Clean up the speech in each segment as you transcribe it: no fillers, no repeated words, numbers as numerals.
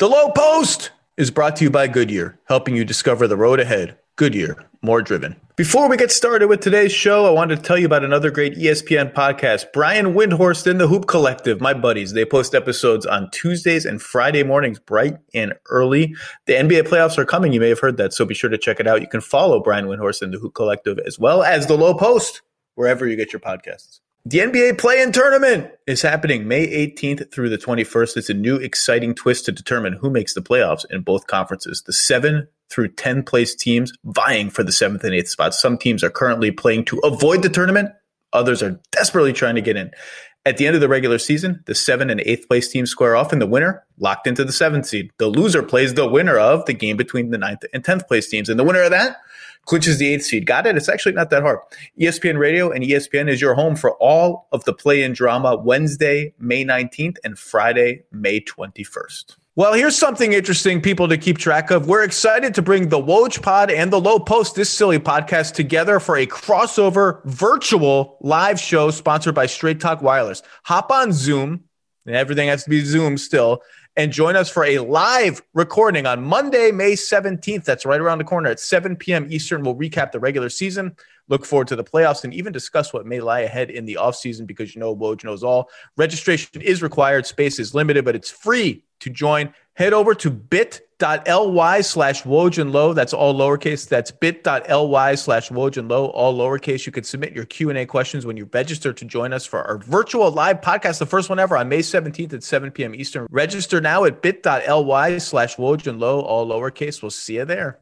The Low Post is brought to you by Goodyear, helping you discover the road ahead. Goodyear, more driven. Before we get started with today's show, I wanted to tell you about another great ESPN podcast. Brian Windhorst and the Hoop Collective, my buddies. They post episodes on Tuesdays and Friday mornings, bright and early. The NBA playoffs are coming. You may have heard that, so be sure to check it out. You can follow Brian Windhorst and the Hoop Collective as well as The Low Post, wherever you get your podcasts. The NBA Play-In Tournament is happening May 18th through the 21st. It's a new, exciting twist to determine who makes the playoffs in both conferences. The 7 through 10 place teams vying for the 7th and 8th spots. Some teams are currently playing to avoid the tournament. Others are desperately trying to get in. At the end of the regular season, the 7th and 8th place teams square off, and the winner locked into the 7th seed. The loser plays the winner of the game between the 9th and 10th place teams, and the winner of that clinches the 8th seed. Got it? It's actually not that hard. ESPN Radio and ESPN is your home for all of the play-in drama Wednesday, May 19th and Friday, May 21st. Well, here's something interesting, people, to keep track of. We're excited to bring the Woj Pod and the Low Post, this silly podcast, together for a crossover virtual live show sponsored by Straight Talk Wireless. Hop on Zoom, and everything has to be Zoom still, and join us for a live recording on Monday, May 17th. That's right around the corner at 7 p.m. Eastern. We'll recap the regular season, look forward to the playoffs, and even discuss what may lie ahead in the offseason because, you know, Woj knows all. Registration is required. Space is limited, but it's free to join. Head over to bit.ly/Woj and Low. That's all lowercase. That's bit.ly/Woj and Low, all lowercase. You can submit your Q&A questions when you register to join us for our virtual live podcast, the first one ever on May 17th at 7 p.m. Eastern. Register now at bit.ly/Woj and Low, all lowercase. We'll see you there.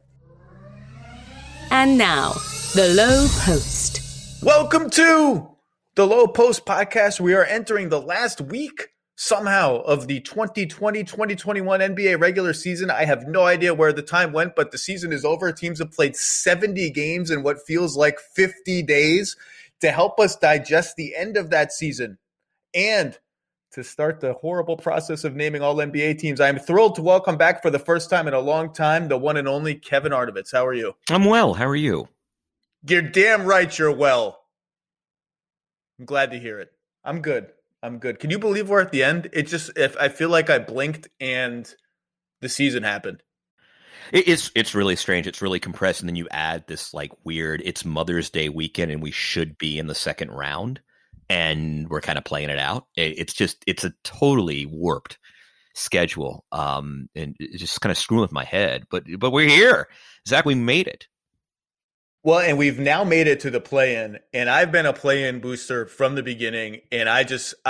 And now, The Low Post. Welcome to The Low Post podcast. We are entering the last week somehow of the 2020-2021 NBA regular season. I have no idea where the time went, but the season is over. Teams have played 70 games in what feels like 50 days. To help us digest the end of that season and to start the horrible process of naming all NBA teams, I am thrilled to welcome back for the first time in a long time the one and only Kevin Arnovitz. How are you? I'm well. How are you? You're damn right you're well. I'm glad to hear it. I'm good. Can you believe we're at the end? If I feel like I blinked and the season happened. It's really strange. It's really compressed. And then you add this like weird, it's Mother's Day weekend and we should be in the second round and we're kind of playing it out. It's a totally warped schedule. And it's just kind of screwing with my head, but we're here. Zach, we made it. Well, and we've now made it to the play-in, and I've been a play-in booster from the beginning, and I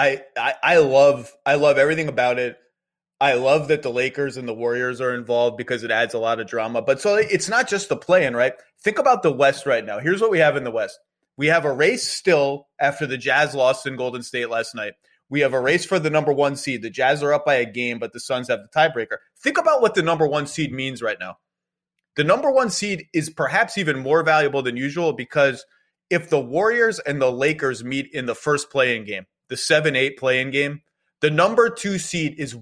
love everything about it. I love that the Lakers and the Warriors are involved because it adds a lot of drama. But so it's not just the play-in, right? Think about the West right now. Here's what we have in the West. We have a race still after the Jazz lost in Golden State last night. We have a race for the number one seed. The Jazz are up by a game, but the Suns have the tiebreaker. Think about what the number one seed means right now. The number one seed is perhaps even more valuable than usual because if the Warriors and the Lakers meet in the first play-in game, the 7-8 play-in game, the number two seed is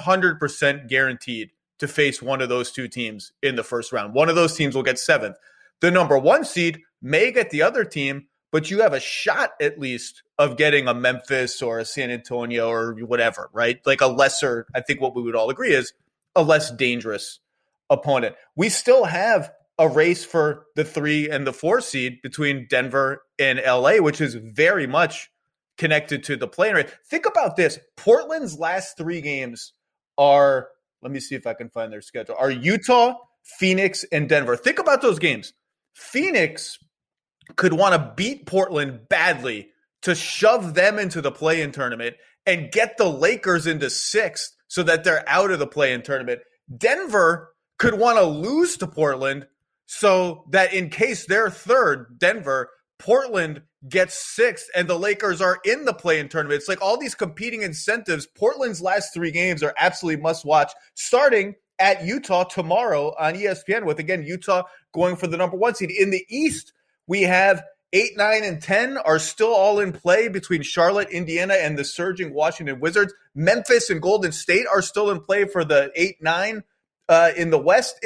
100% guaranteed to face one of those two teams in the first round. One of those teams will get seventh. The number one seed may get the other team, but you have a shot at least of getting a Memphis or a San Antonio or whatever, right? Like a lesser, I think what we would all agree is a less dangerous opponent. We still have a race for the 3 and the 4 seed between Denver and LA, which is very much connected to the play-in race. Think about this. Portland's last 3 games are, let me see if I can find their schedule, are Utah, Phoenix, and Denver. Think about those games. Phoenix could want to beat Portland badly to shove them into the play-in tournament and get the Lakers into 6th so that they're out of the play-in tournament. Denver could want to lose to Portland so that in case they're third, Denver, Portland gets 6th and the Lakers are in the play-in tournament. It's like all these competing incentives. Portland's last 3 games are absolutely must watch, starting at Utah tomorrow on ESPN with, again, Utah going for the number 1 seed. In the East, we have 8, 9, and 10 are still all in play between Charlotte, Indiana, and the surging Washington Wizards. Memphis and Golden State are still in play for the 8, 9 in the West.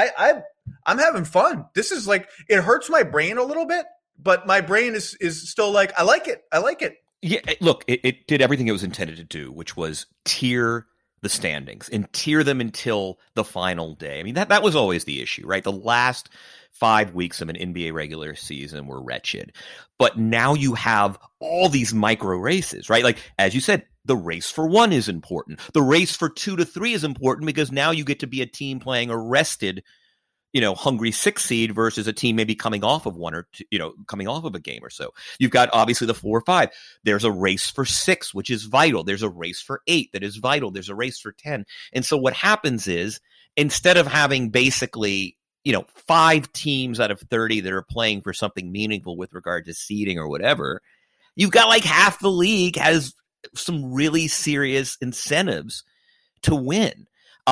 I'm having fun. This is like, it hurts my brain a little bit, but my brain is still like, I like it. Yeah, look, it did everything it was intended to do, which was tier the standings and tier them until the final day. I mean, that was always the issue, right? The last 5 weeks of an NBA regular season were wretched. But now you have all these micro races, right? Like, as you said, the race for 1 is important. The race for 2 to 3 is important because now you get to be a team playing a rested, hungry 6 seed versus a team maybe coming off of 1 or 2, coming off of a game or so. You've got obviously the 4 or 5. There's a race for 6, which is vital. There's a race for 8 that is vital. There's a race for 10. And so what happens is, instead of having basically 5 teams out of 30 that are playing for something meaningful with regard to seeding or whatever, you've got like half the league has some really serious incentives to win.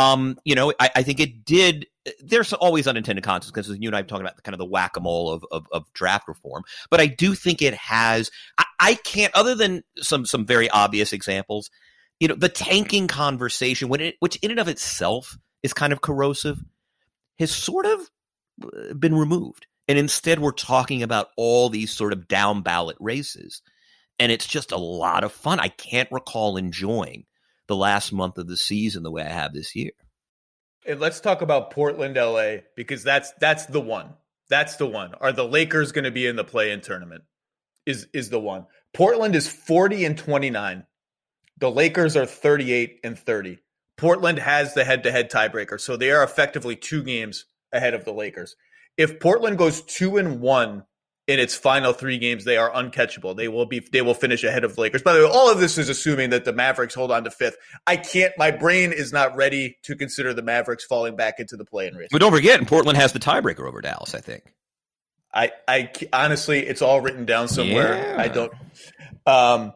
I think it did. There's always unintended consequences. You and I have talked about kind of the whack-a-mole of draft reform, but I do think it has. I can't, other than some very obvious examples, the tanking conversation, which in and of itself is kind of corrosive, has sort of been removed, and instead we're talking about all these sort of down ballot races, and it's just a lot of fun. I can't recall enjoying the last month of the season the way I have this year. And let's talk about Portland, LA, because that's the one. That's the one. Are the Lakers going to be in the play-in tournament? Is the one. Portland is 40-29. The Lakers are 38-30. Portland has the head-to-head tiebreaker, so they are effectively 2 games ahead of the Lakers. If Portland goes 2-1 in its final 3 games, they are uncatchable. They will finish ahead of the Lakers. By the way, all of this is assuming that the Mavericks hold on to 5th. My brain is not ready to consider the Mavericks falling back into the play-in race. But don't forget, Portland has the tiebreaker over Dallas, I think. I honestly, it's all written down somewhere. Yeah. I don't.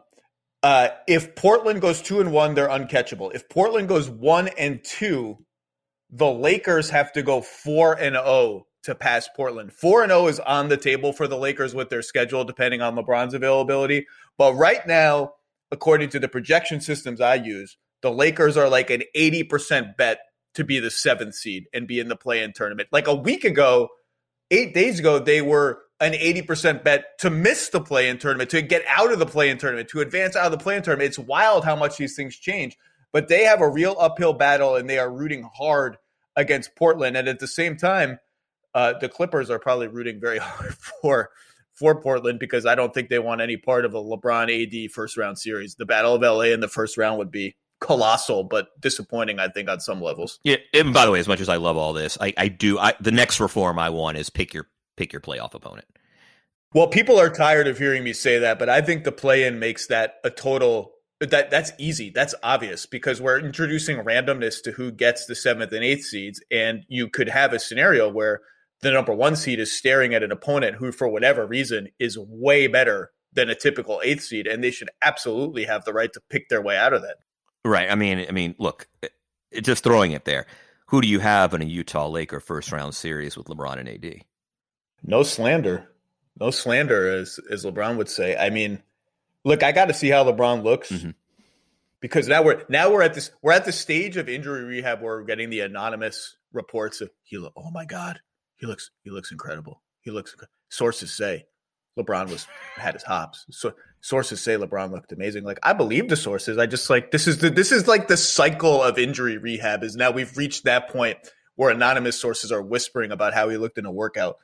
If Portland goes 2-1, they're uncatchable. If Portland goes 1-2, the Lakers have to go 4-0 to pass Portland. 4-0 is on the table for the Lakers with their schedule, depending on LeBron's availability. But right now, according to the projection systems I use, the Lakers are like an 80% bet to be the 7th seed and be in the play-in tournament. Like a week ago, 8 days ago, they were an 80% bet to miss the play-in tournament, to get out of the play-in tournament, to advance out of the play-in tournament. It's wild how much these things change. But they have a real uphill battle, and they are rooting hard against Portland. And at the same time, the Clippers are probably rooting very hard for Portland, because I don't think they want any part of a LeBron AD first-round series. The Battle of LA in the first round would be colossal, but disappointing, I think, on some levels. Yeah, and by the way, as much as I love all this, the next reform I want is pick your playoff opponent. Well, people are tired of hearing me say that, but I think the play-in makes that a total that's easy. That's obvious, because we're introducing randomness to who gets the 7th and 8th seeds, and you could have a scenario where the number 1 seed is staring at an opponent who, for whatever reason, is way better than a typical 8th seed, and they should absolutely have the right to pick their way out of that. Right. I mean, look, just throwing it there. Who do you have in a Utah Laker first-round series with LeBron and AD? No slander. No slander, as LeBron would say. I mean, look, I got to see how LeBron looks, because now we're at the stage of injury rehab where we're getting the anonymous reports of oh my God, he looks incredible. Sources say LeBron had his hops. So sources say LeBron looked amazing. Like, I believe the sources. I just this is like the cycle of injury rehab, is now we've reached that point where anonymous sources are whispering about how he looked in a workout.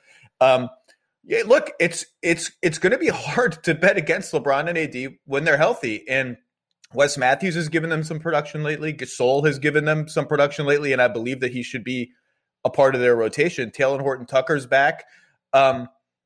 Yeah, look, it's going to be hard to bet against LeBron and AD when they're healthy. And Wes Matthews has given them some production lately. Gasol has given them some production lately, and I believe that he should be a part of their rotation. Taylor Horton-Tucker's back. Boy,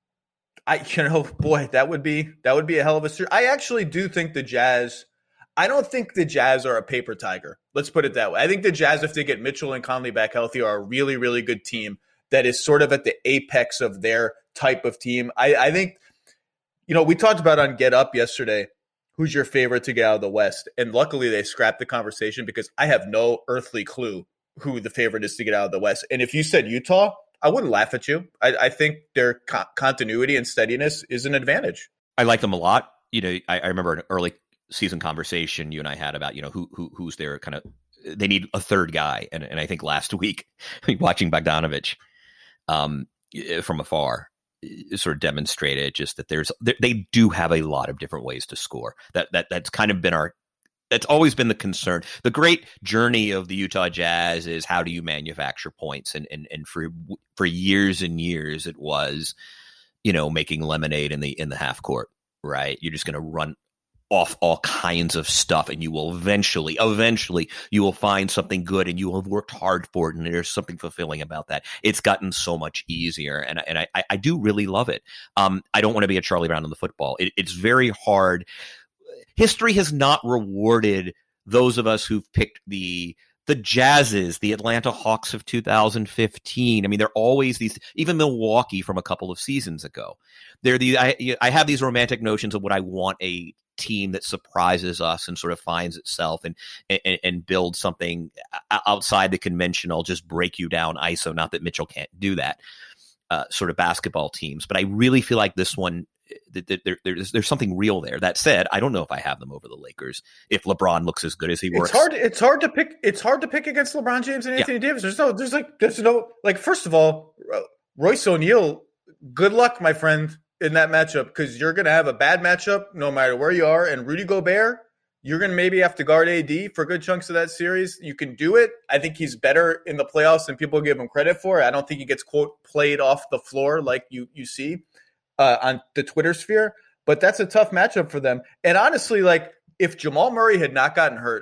that would be a hell of a series. I actually do think the Jazz. I don't think the Jazz are a paper tiger. Let's put it that way. I think the Jazz, if they get Mitchell and Conley back healthy, are a really, really good team that is sort of at the apex of their type of team. I think, we talked about on Get Up yesterday, who's your favorite to get out of the West? And luckily they scrapped the conversation, because I have no earthly clue who the favorite is to get out of the West. And if you said Utah, I wouldn't laugh at you. I think their continuity and steadiness is an advantage. I like them a lot. I remember an early season conversation you and I had about, who's their kind of, they need a third guy. And I think last week, watching Bogdanovich from afar, sort of demonstrated just that they do have a lot of different ways to score. That's kind of been our That's always been the concern. The great journey of the Utah Jazz is how do you manufacture points, and for years and years it was, making lemonade in the half court, right? You're just going to run off all kinds of stuff, and you will eventually you will find something good, and you will have worked hard for it, and there's something fulfilling about that. It's gotten so much easier, and I do really love it. I don't want to be a Charlie Brown on the football. It's very hard. History has not rewarded those of us who've picked the Jazzes, the Atlanta Hawks of 2015. I mean, they're always these, even Milwaukee from a couple of seasons ago. I have these romantic notions of what I want a team that surprises us and sort of finds itself and builds something outside the conventional, just break you down ISO. Not that Mitchell can't do that, sort of basketball teams. But I really feel like this one, there's something real there. That said, I don't know if I have them over the Lakers if LeBron looks as good as he works. It's hard to pick against LeBron James and Anthony Davis. There's no first of all, Royce O'Neal, good luck, my friend, in that matchup, because you're going to have a bad matchup no matter where you are. And Rudy Gobert, you're going to maybe have to guard AD for good chunks of that series. You can do it. I think he's better in the playoffs than people give him credit for. I don't think he gets, quote, played off the floor like you see on the Twitter sphere, but that's a tough matchup for them. And honestly, if Jamal Murray had not gotten hurt,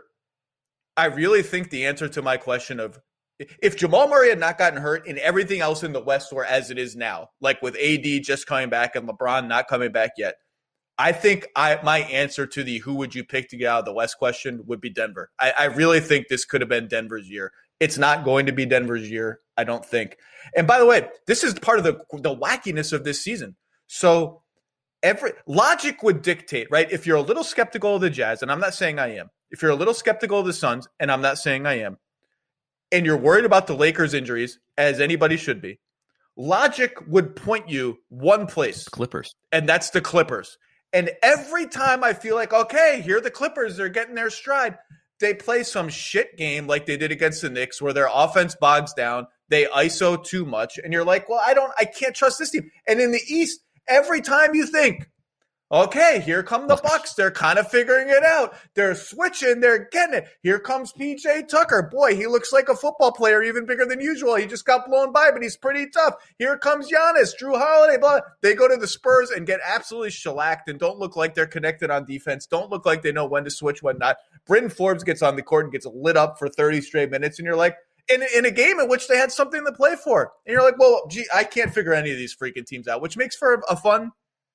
I really think the answer to my question of if Jamal Murray had not gotten hurt and everything else in the West were as it is now, like with AD just coming back and LeBron not coming back yet, I think my answer to the who would you pick to get out of the West question would be Denver. I really think this could have been Denver's year. It's not going to be Denver's year, I don't think. And by the way, this is part of the wackiness of this season. So every logic would dictate, right? If you're a little skeptical of the Jazz, and I'm not saying I am, if you're a little skeptical of the Suns, and I'm not saying I am, and you're worried about the Lakers' injuries, as anybody should be, logic would point you one place. Clippers. And that's the Clippers. And every time I feel like, okay, here are the Clippers, they're getting their stride, they play some shit game like they did against the Knicks where their offense bogs down, they ISO too much, and you're like, well, I can't trust this team. And in the East, every time you think, okay, here come the Bucks. They're kind of figuring it out. They're switching. They're getting it. Here comes PJ Tucker. Boy, he looks like a football player, even bigger than usual. He just got blown by, but he's pretty tough. Here comes Giannis, Drew Holiday. Blah. They go to the Spurs and get absolutely shellacked and don't look like they're connected on defense. Don't look like they know when to switch, when not. Bryn Forbes gets on the court and gets lit up for 30 straight minutes, and you're like, in a game in which they had something to play for. And you're like, well, gee, I can't figure any of these freaking teams out, which makes for a fun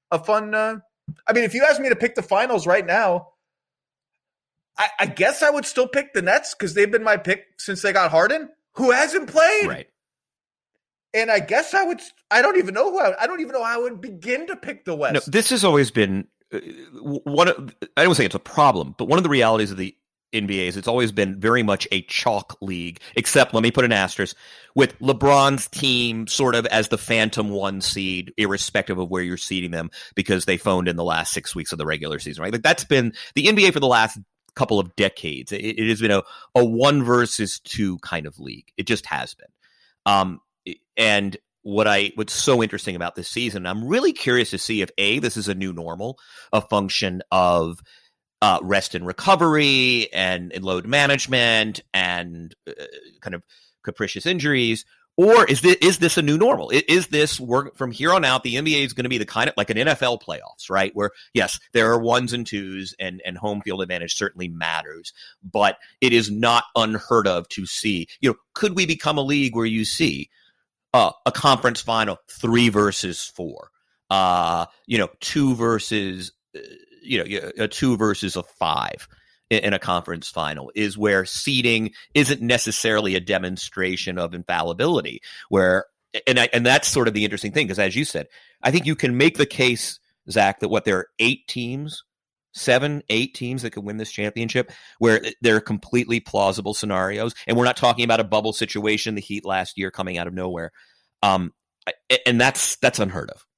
I mean, if you ask me to pick the finals right now, I guess I would still pick the Nets because they've been my pick since they got Harden, who hasn't played. Right. And I guess I don't even know how I would begin to pick the West. No, this has always been I don't say it's a problem, but one of the realities of the NBA is it's always been very much a chalk league, except, let me put an asterisk, with LeBron's team sort of as the phantom 1 seed, irrespective of where you're seeding them, because they phoned in the last 6 weeks of the regular season, right? Like, that's been the NBA for the last couple of decades. It has been a 1 versus 2 kind of league. It just has been. And what's so interesting about this season, I'm really curious to see if this is a new normal, a function of rest and recovery and load management and kind of capricious injuries, or is this a new normal? Is this work from here on out? The NBA is going to be the kind of like an NFL playoffs, right? Where yes, there are 1s and 2s, and home field advantage certainly matters, but it is not unheard of to see. Could we become a league where you see a conference final 3 versus 4, 2 versus a 2 versus a 5 in a conference final, is where seeding isn't necessarily a demonstration of infallibility, and that's sort of the interesting thing, because as you said, I think you can make the case, Zach, that there are 8 teams, 7, 8 teams that could win this championship, where they're completely plausible scenarios, and we're not talking about a bubble situation, the Heat last year coming out of nowhere, and that's unheard of.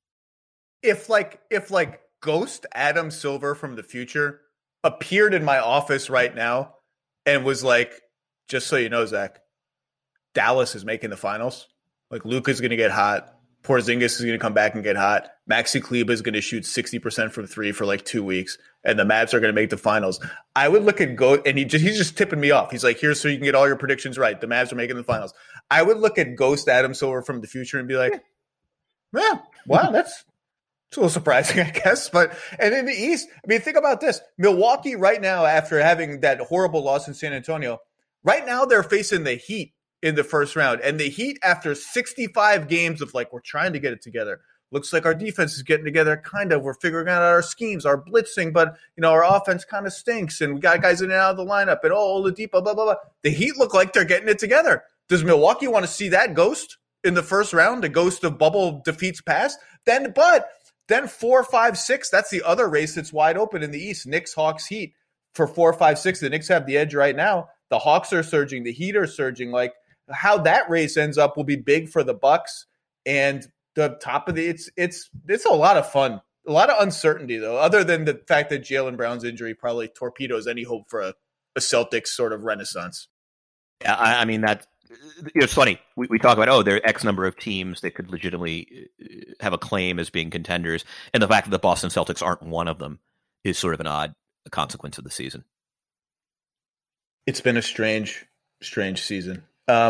If Ghost Adam Silver from the future appeared in my office right now and was like, just so you know, Zach, Dallas is making the finals. Like, Luka's going to get hot. Porzingis is going to come back and get hot. Maxi Kleber is going to shoot 60% from three for like 2 weeks, and the Mavs are going to make the finals. I would look at Ghost, and he's just tipping me off. He's like, here's so you can get all your predictions right. The Mavs are making the finals. I would look at Ghost Adam Silver from the future and be like, yeah, wow, that's a little surprising, I guess. But and in the East, I mean, think about this. Milwaukee right now, after having that horrible loss in San Antonio, right now they're facing the Heat in the first round. And the Heat, after 65 games of like, we're trying to get it together. Looks like our defense is getting together, kind of. We're figuring out our schemes, our blitzing, but, our offense kind of stinks, and we got guys in and out of the lineup, and Oladipo, blah, blah, blah. The Heat look like they're getting it together. Does Milwaukee want to see that ghost in the first round, the ghost of bubble defeats past? Then 4, 5, 6, that's the other race that's wide open in the East. Knicks, Hawks, Heat. For 4, 5, 6, the Knicks have the edge right now. The Hawks are surging. The Heat are surging. Like, how that race ends up will be big for the Bucks, and the top of it's a lot of fun, a lot of uncertainty though. Other than the fact that Jaylen Brown's injury probably torpedoes any hope for a Celtics sort of renaissance. Yeah, I mean that. It's funny. We talk about there are X number of teams that could legitimately have a claim as being contenders, and the fact that the Boston Celtics aren't one of them is sort of an odd consequence of the season. It's been a strange season.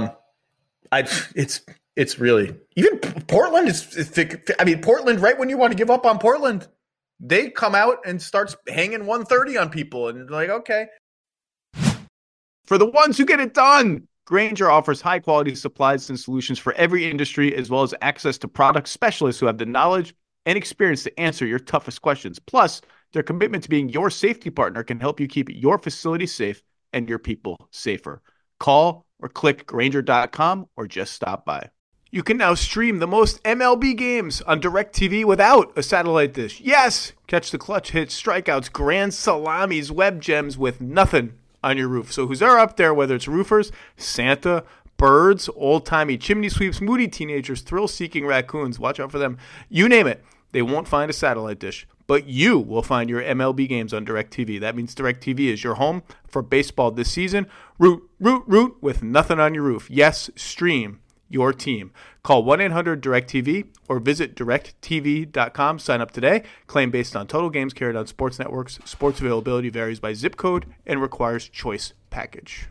It's really, even Portland Portland, right when you want to give up on Portland, they come out and starts hanging 130 on people, and like, okay. For the ones who get it done, Grainger offers high-quality supplies and solutions for every industry, as well as access to product specialists who have the knowledge and experience to answer your toughest questions. Plus, their commitment to being your safety partner can help you keep your facility safe and your people safer. Call or click Grainger.com or just stop by. You can now stream the most MLB games on DirecTV without a satellite dish. Yes! Catch the clutch hits, strikeouts, grand salamis, web gems with nothing on your roof. So who's up there, whether it's roofers, Santa, birds, old-timey chimney sweeps, moody teenagers, thrill-seeking raccoons, watch out for them. You name it, they won't find a satellite dish. But you will find your MLB games on DirecTV. That means DirecTV is your home for baseball this season. Root with nothing on your roof. Yes, stream your team. Call 1-800-DIRECTV or visit directtv.com. Sign up today. Claim based on total games carried on sports networks. Sports availability varies by zip code and requires choice package.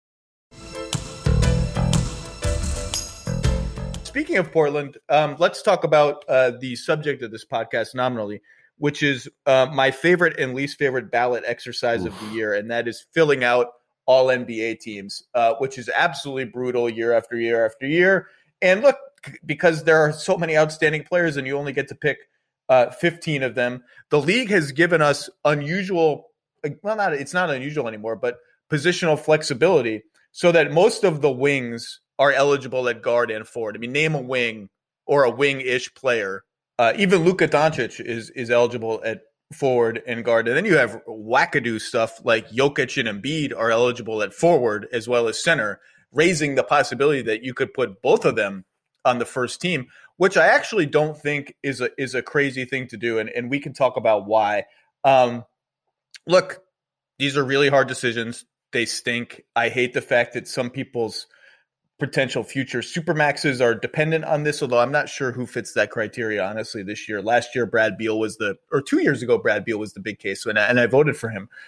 Speaking of Portland, let's talk about the subject of this podcast nominally, which is my favorite and least favorite ballot exercise of the year, and that is filling out all NBA teams, which is absolutely brutal year after year after year. And look, because there are so many outstanding players and you only get to pick 15 of them, the league has given us unusual, well, it's not unusual anymore, but positional flexibility so that most of the wings are eligible at guard and forward. I mean, name a wing or a wing-ish player. Even Luka Doncic is eligible at forward and guard. And then you have wackadoo stuff like Jokic and Embiid are eligible at forward as well as center, raising the possibility that you could put both of them on the first team, which I actually don't think is a crazy thing to do. And we can talk about why. Look, these are really hard decisions. They stink. I hate the fact that some people's potential future supermaxes are dependent on this, although I'm not sure who fits that criteria, honestly, this year. Last year, Brad Beal was 2 years ago, Brad Beal was the big case, and I voted for him.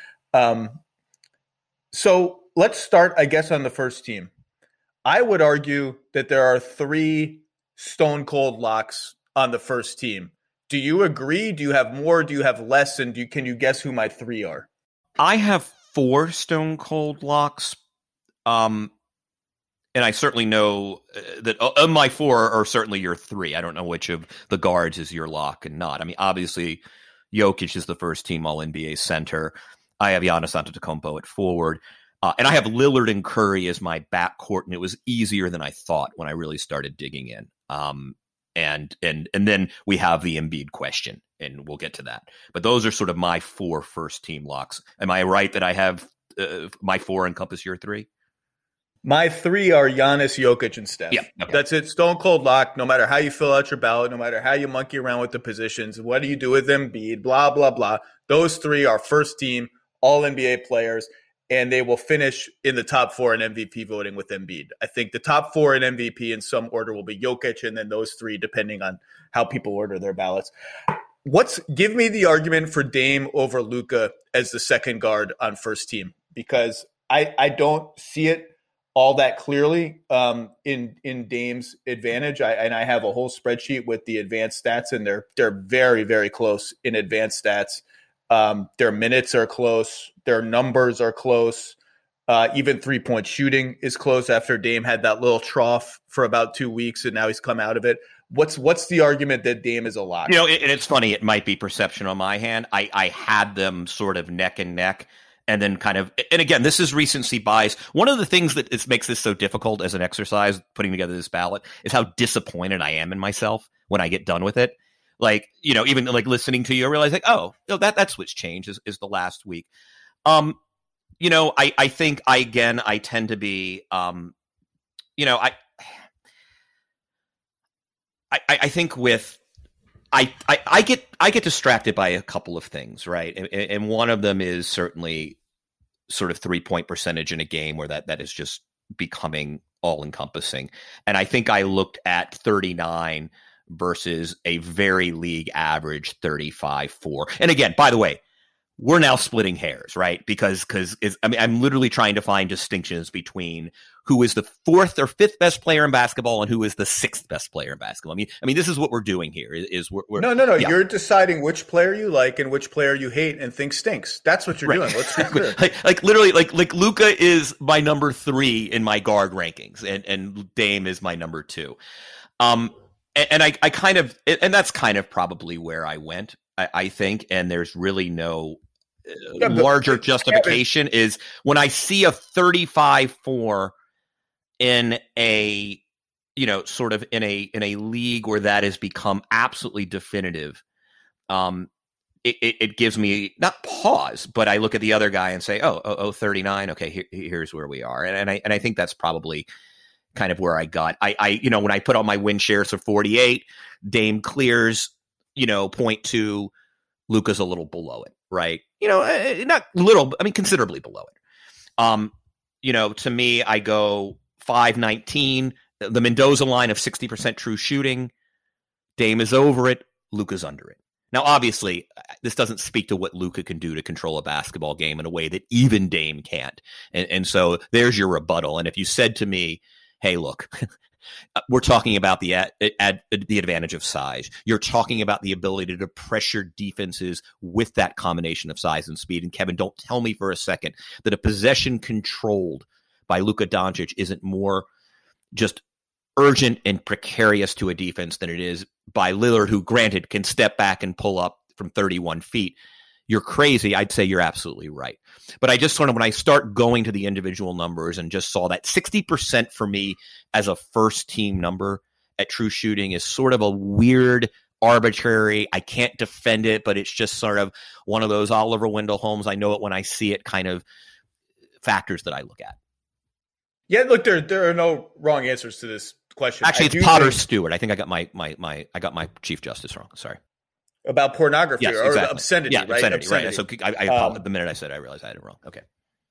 So let's start, I guess, on the first team. I would argue that there are 3 stone cold locks on the first team. Do you agree? Do you have more? Do you have less? And can you guess who my 3 are? I have 4 stone cold locks. And I certainly know that of my 4 are certainly your 3. I don't know which of the guards is your lock and not. I mean, obviously, Jokic is the first team All-NBA center. I have Giannis Antetokounmpo at forward. And I have Lillard and Curry as my backcourt, and it was easier than I thought when I really started digging in. And then we have the Embiid question, and we'll get to that. But those are sort of my 4 first-team locks. Am I right that I have my 4 encompass your 3? My 3 are Giannis, Jokic, and Steph. Yeah, okay. That's it. Stone cold lock. No matter how you fill out your ballot, no matter how you monkey around with the positions, what do you do with Embiid, blah, blah, blah. Those 3 are first team, all NBA players. and they will finish in the top 4 in MVP voting with Embiid. I think the top 4 in MVP in some order will be Jokic, and then those 3 depending on how people order their ballots. Give me the argument for Dame over Luka as the second guard on first team, because I don't see it all that clearly in Dame's advantage. I have a whole spreadsheet with the advanced stats, and they're very, very close in advanced stats. Their minutes are close. Their numbers are close. Even 3-point shooting is close after Dame had that little trough for about 2 weeks, and now he's come out of it. What's the argument that Dame is a lock? And it's funny. It might be perception on my hand. I had them sort of neck and neck, and then and again, this is recency bias. One of the things that makes this so difficult as an exercise, putting together this ballot, is how disappointed I am in myself when I get done with it. Like, even like listening to you, I realize that's what's changed is the last week. I think I tend to be, I think with I get distracted by a couple of things, right? And one of them is certainly sort of 3-point percentage in a game where that is just becoming all encompassing. And I think I looked at 39 versus a very league average 35-4. And again, by the way, we're now splitting hairs, right? Because I'm literally trying to find distinctions between who is the 4th or 5th best player in basketball and who is the 6th best player in basketball. I mean, this is what we're doing here. We're No. Yeah. You're deciding which player you like and which player you hate and think stinks. That's what you're doing. Let's be clear. like literally, like Luka is my number 3 in my guard rankings, and Dame is my number 2. And I kind of, and that's kind of probably where I went. I think, and there's really no larger justification is when I see a 35-4 in a, sort of in a league where that has become absolutely definitive. It gives me not pause, but I look at the other guy and say, 39. Okay, here's where we are. And I think that's probably kind of where I got. I when I put on my win shares of 48, Dame clears, 0.2, Luka's a little below it, right? Not little, I mean, considerably below it. To me, I go 5-19, the Mendoza line of 60% true shooting. Dame is over it. Luka's under it. Now, obviously, this doesn't speak to what Luka can do to control a basketball game in a way that even Dame can't. And so there's your rebuttal. And if you said to me, hey, look, we're talking about the advantage of size. You're talking about the ability to pressure defenses with that combination of size and speed. And Kevin, don't tell me for a second that a possession controlled by Luka Doncic isn't more just urgent and precarious to a defense than it is by Lillard, who granted can step back and pull up from 31 feet. You're crazy. I'd say you're absolutely right. But I just sort of, when I start going to the individual numbers and just saw that 60% for me as a first team number at true shooting is sort of a weird, arbitrary, I can't defend it, but it's just sort of one of those Oliver Wendell Holmes, I know it when I see it kind of factors that I look at. Yeah, look, there are no wrong answers to this question. Actually, it's Potter Stewart. I think I got my Chief Justice wrong. Sorry. About pornography, yes, or exactly. Obscenity, right? Obscenity, right. So the minute I said it, I realized I had it wrong. Okay.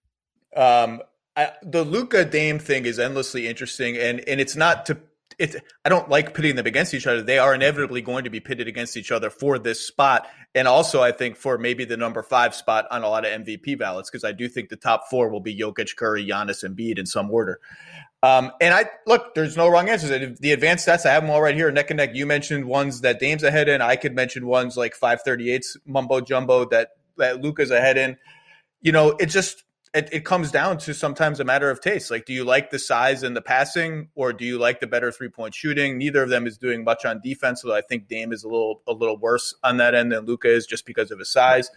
The Luka Dame thing is endlessly interesting, and it's not to. I don't like pitting them against each other. They are inevitably going to be pitted against each other for this spot, and also I think for maybe the number 5 spot on a lot of MVP ballots, because I do think the top 4 will be Jokic, Curry, Giannis, and Embiid in some order. And there's no wrong answers. The advanced stats, I have them all right here, neck and neck. You mentioned ones that Dame's ahead in. I could mention ones like 538's mumbo jumbo that Luka's ahead in. It comes down to sometimes a matter of taste. Like, do you like the size and the passing, or do you like the better 3-point shooting? Neither of them is doing much on defense, although I think Dame is a little worse on that end than Luka is just because of his size.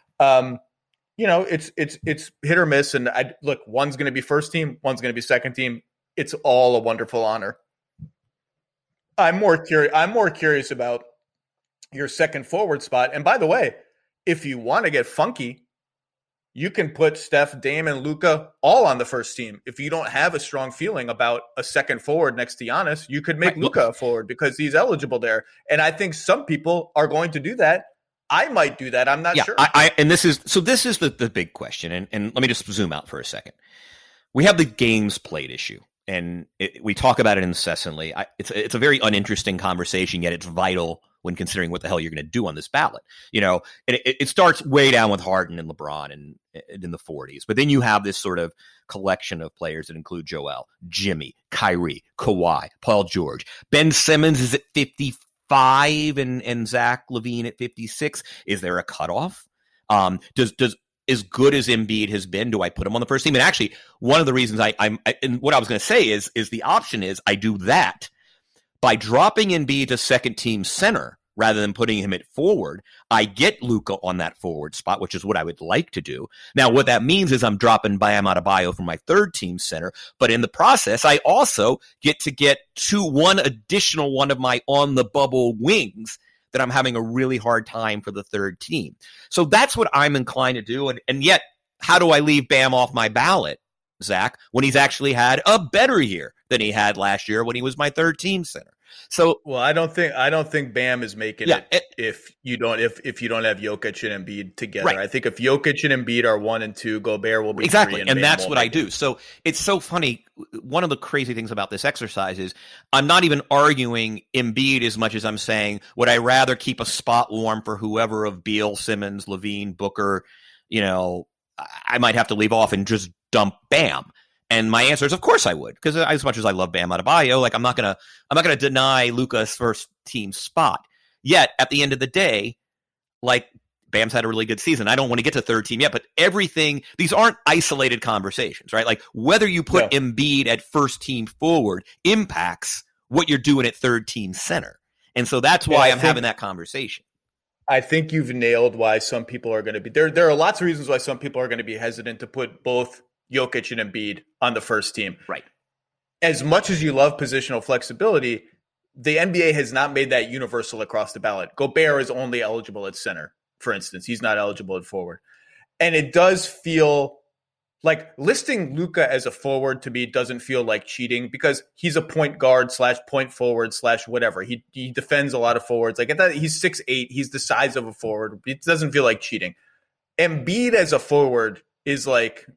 It's hit or miss. And one's going to be first team, one's going to be second team. It's all a wonderful honor. I'm more curious about your second forward spot. And by the way, if you want to get funky, you can put Steph, Dame, and Luka all on the first team. If you don't have a strong feeling about a second forward next to Giannis, you could make Luka a forward because he's eligible there. And I think some people are going to do that I might do that. I'm not sure. And this is the big question. And let me just zoom out for a second. We have the games played issue, and we talk about it incessantly. It's a very uninteresting conversation, yet it's vital when considering what the hell you're going to do on this ballot. And it starts way down with Harden and LeBron and in the 40s. But then you have this sort of collection of players that include Joel, Jimmy, Kyrie, Kawhi, Paul George. Ben Simmons is at 55 and Zach LaVine at 56. Is there a cutoff? Does as good as Embiid has been, do I put him on the first team? And actually, one of the reasons and what I was going to say is the option is I do that by dropping Embiid to second team center rather than putting him at forward. I get Luka on that forward spot, which is what I would like to do. Now, what that means is I'm dropping Bam Adebayo from my third team center, but in the process, I also get one additional one of my on the bubble wings that I'm having a really hard time for the third team. So that's what I'm inclined to do. And yet, how do I leave Bam off my ballot, Zach, when he's actually had a better year than he had last year when he was my third team center? So, well, I don't think Bam is making it if you don't have Jokic and Embiid together. Right. I think if Jokic and Embiid are 1 and 2, Gobert will be exactly, 3 and that's what I do. So it's so funny. One of the crazy things about this exercise is I'm not even arguing Embiid as much as I'm saying, would I rather keep a spot warm for whoever of Beal, Simmons, LaVine, Booker? I might have to leave off and just dump Bam. And my answer is, of course I would, because as much as I love Bam Adebayo, I'm not gonna deny Luka's first team spot. Yet at the end of the day, Bam's had a really good season. I don't want to get to third team yet, but these aren't isolated conversations, right? Like whether you put Embiid at first team forward impacts what you're doing at third team center, and so that's why I'm having that conversation. I think you've nailed why some people are going to be there. There are lots of reasons why some people are going to be hesitant to put both Jokic and Embiid on the first team. Right. As much as you love positional flexibility, the NBA has not made that universal across the ballot. Gobert is only eligible at center, for instance. He's not eligible at forward. And it does feel like listing Luka as a forward to me doesn't feel like cheating because he's a point guard / point forward / whatever. He defends a lot of forwards. Like he's 6'8". He's the size of a forward. It doesn't feel like cheating. Embiid as a forward is like,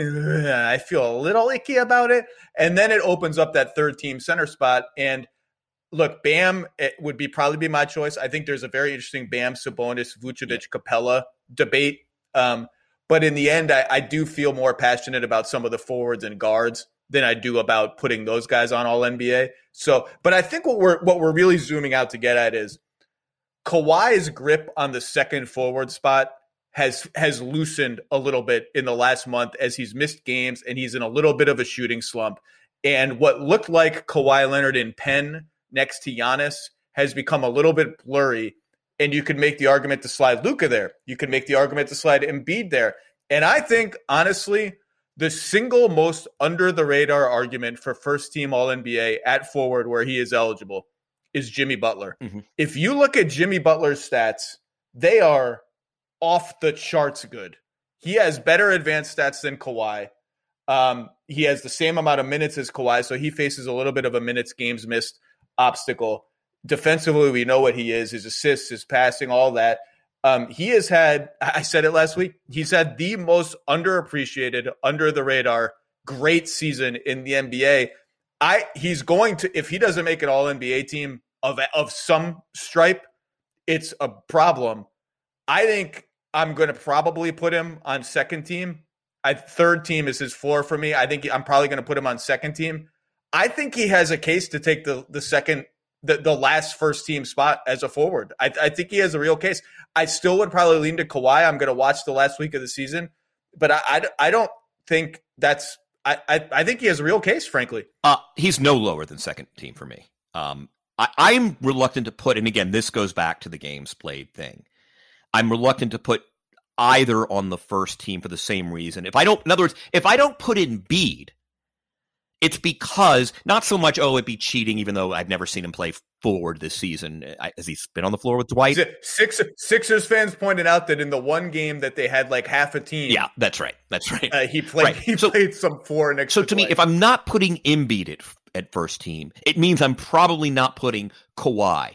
I feel a little icky about it. And then it opens up that third team center spot. And look, Bam would probably be my choice. I think there's a very interesting Bam, Sabonis, Vucevic, Capella debate. But in the end, I do feel more passionate about some of the forwards and guards than I do about putting those guys on All NBA. So, but I think what we're really zooming out to get at is Kawhi's grip on the second forward spot has loosened a little bit in the last month as he's missed games and he's in a little bit of a shooting slump. And what looked like Kawhi Leonard in Penn next to Giannis has become a little bit blurry. And you could make the argument to slide Luka there. You could make the argument to slide Embiid there. And I think, honestly, the single most under-the-radar argument for first-team All-NBA at forward where he is eligible is Jimmy Butler. Mm-hmm. If you look at Jimmy Butler's stats, they are off the charts good. He has better advanced stats than Kawhi. He has the same amount of minutes as Kawhi, so he faces a little bit of a minutes games missed obstacle. Defensively, we know what he is, his assists, his passing, all that. He has had, I said it last week, he's had the most underappreciated, under the radar, great season in the NBA. He's going to, if he doesn't make an all NBA team of some stripe, it's a problem. I think I'm going to probably put him on second team. Third team is his floor for me. I think I'm probably going to put him on second team. I think he has a case to take the last first team spot as a forward. I think he has a real case. I still would probably lean to Kawhi. I'm going to watch the last week of the season, but I don't think that's. I think he has a real case, frankly. He's no lower than second team for me. I'm reluctant to put, and again, this goes back to the games played thing. I'm reluctant to put either on the first team for the same reason. In other words, if I don't put Embiid, it's because not so much, it'd be cheating, even though I've never seen him play forward this season. Has he been on the floor with Dwight? Sixers fans pointed out that in the one game that they had like half a team. Yeah, that's right. He played. Right. He played some four next. So to me, if I'm not putting Embiid at first team, it means I'm probably not putting Kawhi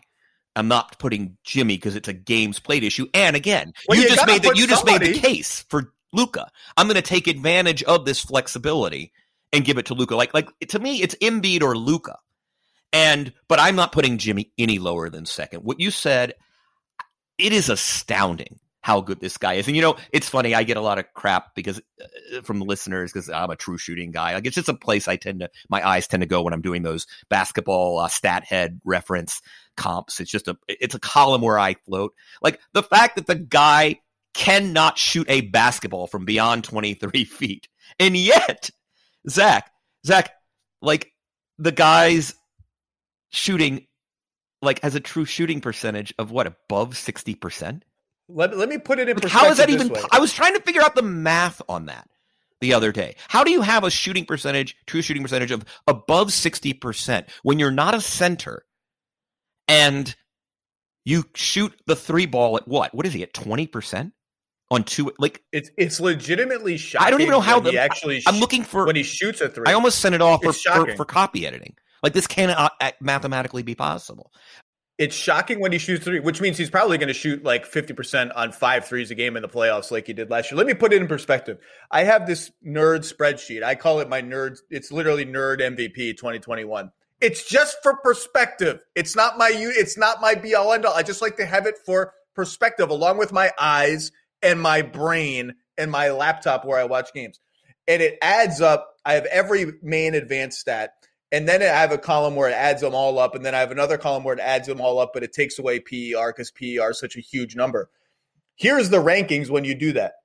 I'm not putting Jimmy because it's a games played issue. And again, Well, you you just gotta made the case for Luka. I'm going to take advantage of this flexibility and give it to Luka. Like to me, it's Embiid or Luka. But I'm not putting Jimmy any lower than second. What you said, it is astounding how good this guy is. And, it's funny. I get a lot of crap because from the listeners because I'm a true shooting guy. Like, it's just a place my eyes tend to go when I'm doing those basketball stat head reference comps. It's a column where I float. Like, the fact that the guy cannot shoot a basketball from beyond 23 feet. And yet, Zach, like, the guy's shooting, like, has a true shooting percentage of what, above 60%? Let me put it in perspective. How is that even? I was trying to figure out the math on that the other day. How do you have a true shooting percentage of above 60% when you're not a center and you shoot the three ball at what? What is he at 20% on two? Like, it's legitimately shocking. I don't even know how I'm looking for when he shoots a three. I almost sent it off for copy editing. Like, this cannot mathematically be possible. It's shocking when he shoots three, which means he's probably going to shoot like 50% on 5 threes a game in the playoffs like he did last year. Let me put it in perspective. I have this nerd spreadsheet. I call it my nerd. It's literally Nerd MVP 2021. It's just for perspective. It's not my be all end all. I just like to have it for perspective along with my eyes and my brain and my laptop where I watch games. And it adds up. I have every main advanced stat. And then I have a column where it adds them all up. And then I have another column where it adds them all up, but it takes away PER because PER is such a huge number. Here's the rankings when you do that.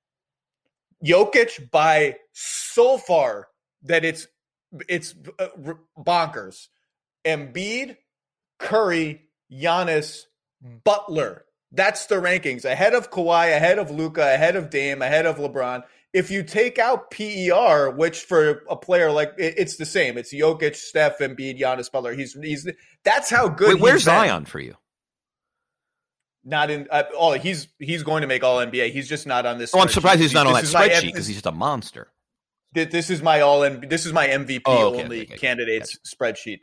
Jokic by so far that it's bonkers. Embiid, Curry, Giannis, Butler. That's the rankings. Ahead of Kawhi, ahead of Luka, ahead of Dame, ahead of LeBron. If you take out PER, which for a player like it's the same, it's Jokic, Steph, Embiid, Giannis, Butler. He's that's how good. Wait, where's Zion for you? Not in. He's going to make All NBA. He's just not on this. Oh, I'm surprised he's not on that spreadsheet because he's just a monster. This is my This is my MVP only candidates spreadsheet.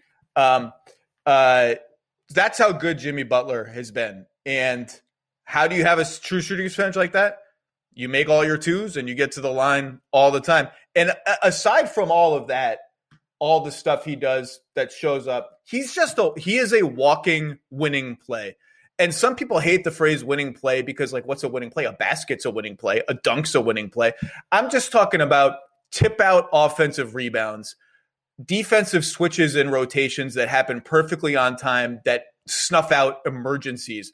That's how good Jimmy Butler has been. And how do you have a true shooting percentage like that? You make all your twos and you get to the line all the time. And aside from all of that, all the stuff he does that shows up, he is a walking winning play. And some people hate the phrase winning play because, like, what's a winning play? A basket's a winning play. A dunk's a winning play. I'm just talking about tip out offensive rebounds, defensive switches and rotations that happen perfectly on time that snuff out emergencies.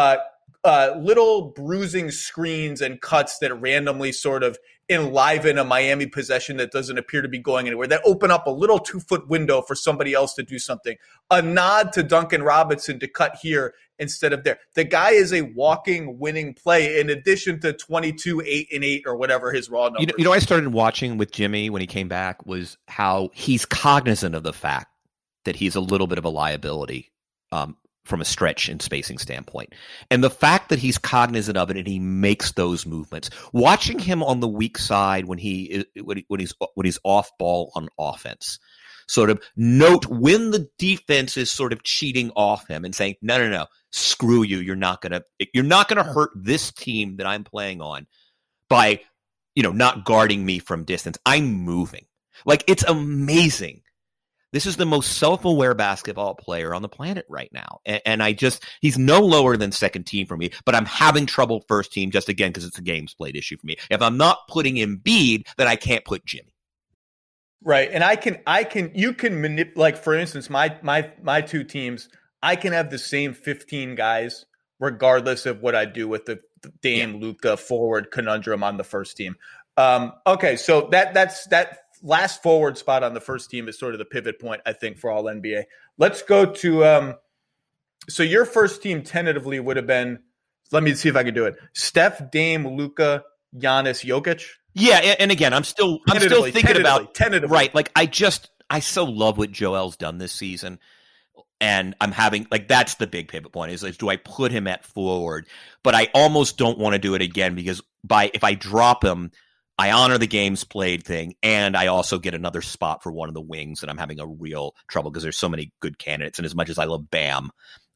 Little bruising screens and cuts that randomly sort of enliven a Miami possession that doesn't appear to be going anywhere, that open up a little 2-foot window for somebody else to do something. A nod to Duncan Robinson to cut here instead of there. The guy is a walking winning play in addition to 22, 8, and 8 or whatever his raw number. I started watching with Jimmy when he came back was how he's cognizant of the fact that he's a little bit of a liability from a stretch and spacing standpoint. And the fact that he's cognizant of it and he makes those movements, watching him on the weak side when he's off ball on offense, sort of note when the defense is sort of cheating off him and saying, no, screw you. You're not going to hurt this team that I'm playing on by, not guarding me from distance. I'm moving. Like, it's amazing. This is the most self-aware basketball player on the planet right now. And he's no lower than second team for me, but I'm having trouble first team just again because it's a games played issue for me. If I'm not putting Embiid, then I can't put Jimmy. Right. And you can manipulate, like, for instance, my two teams, I can have the same 15 guys regardless of what I do with the Dame Luka forward conundrum on the first team. Okay. So that's last forward spot on the first team is sort of the pivot point, I think, for all NBA. Let's go to so your first team tentatively would have been, let me see if I can do it. Steph, Dame, Luka, Giannis, Jokic. Yeah, and again, I'm still thinking about tentatively. Right. Like, I so love what Joel's done this season. And I'm having, like, that's the big pivot point is do I put him at forward? But I almost don't want to do it again because if I drop him, I honor the games played thing, and I also get another spot for one of the wings, and I'm having a real trouble because there's so many good candidates. And as much as I love Bam,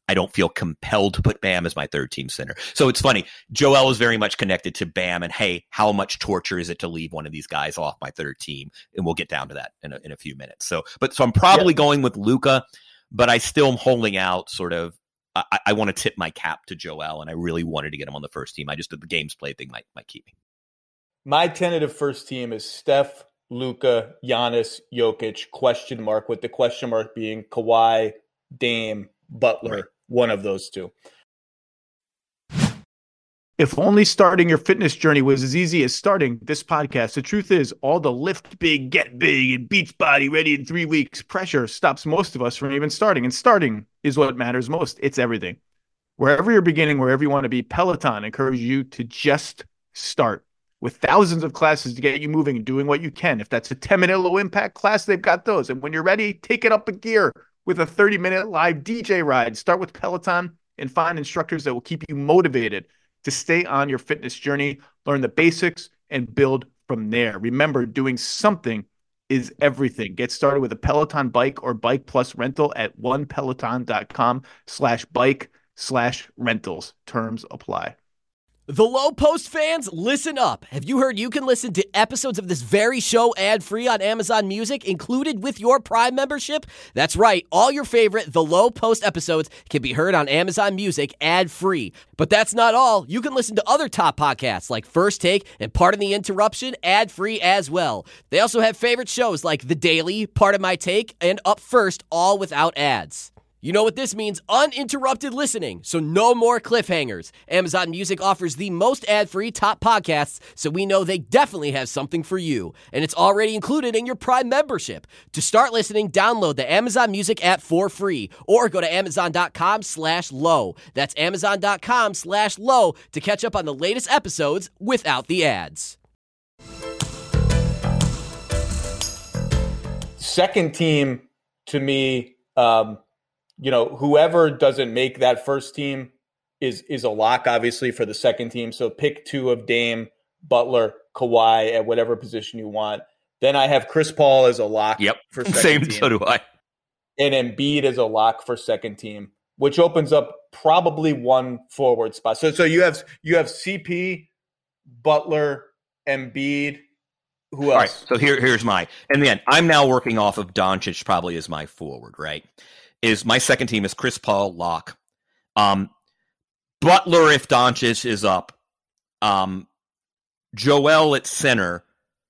I don't feel compelled to put Bam as my third team center. So it's funny. Joel is very much connected to Bam and, hey, how much torture is it to leave one of these guys off my third team? And we'll get down to that in a few minutes. So I'm probably going with Luka, but I still am holding out sort of. I want to tip my cap to Joel, and I really wanted to get him on the first team. I just did the games played thing might keep me. My tentative first team is Steph, Luka, Giannis, Jokic, question mark, with the question mark being Kawhi, Dame, Butler. Right. One of those two. If only starting your fitness journey was as easy as starting this podcast. The truth is, all the lift big, get big, and Beachbody ready in 3 weeks pressure stops most of us from even starting. And starting is what matters most. It's everything. Wherever you're beginning, wherever you want to be, Peloton encourages you to just start. With thousands of classes to get you moving and doing what you can. If that's a 10-minute low-impact class, they've got those. And when you're ready, take it up a gear with a 30-minute live DJ ride. Start with Peloton and find instructors that will keep you motivated to stay on your fitness journey, learn the basics, and build from there. Remember, doing something is everything. Get started with a Peloton bike or Bike Plus rental at onepeloton.com/bike/rentals. Terms apply. The Low Post fans, listen up. Have you heard you can listen to episodes of this very show ad-free on Amazon Music, included with your Prime membership? That's right. All your favorite The Low Post episodes can be heard on Amazon Music ad-free. But that's not all. You can listen to other top podcasts like First Take and Pardon the Interruption ad-free as well. They also have favorite shows like The Daily, Pardon My Take, and Up First, all without ads. You know what this means? Uninterrupted listening, so no more cliffhangers. Amazon Music offers the most ad-free top podcasts, so we know they definitely have something for you. And it's already included in your Prime membership. To start listening, download the Amazon Music app for free, or go to amazon.com/low. That's amazon.com/low to catch up on the latest episodes without the ads. Second team, to me, whoever doesn't make that first team is a lock, obviously, for the second team. So pick two of Dame, Butler, Kawhi at whatever position you want. Then I have Chris Paul as a lock for second Same, team. so do I. And Embiid as a lock for second team, which opens up probably one forward spot. So you have CP, Butler, Embiid. Who else? All right, so here's my. And then I'm now working off of Doncic probably as my forward, right? Is my second team is Chris Paul, lock. Butler if Doncic is up. Joel at center.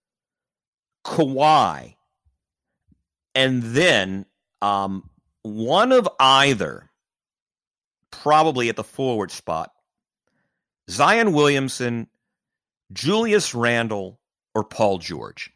Kawhi. And then one of either, probably at the forward spot, Zion Williamson, Julius Randle, or Paul George.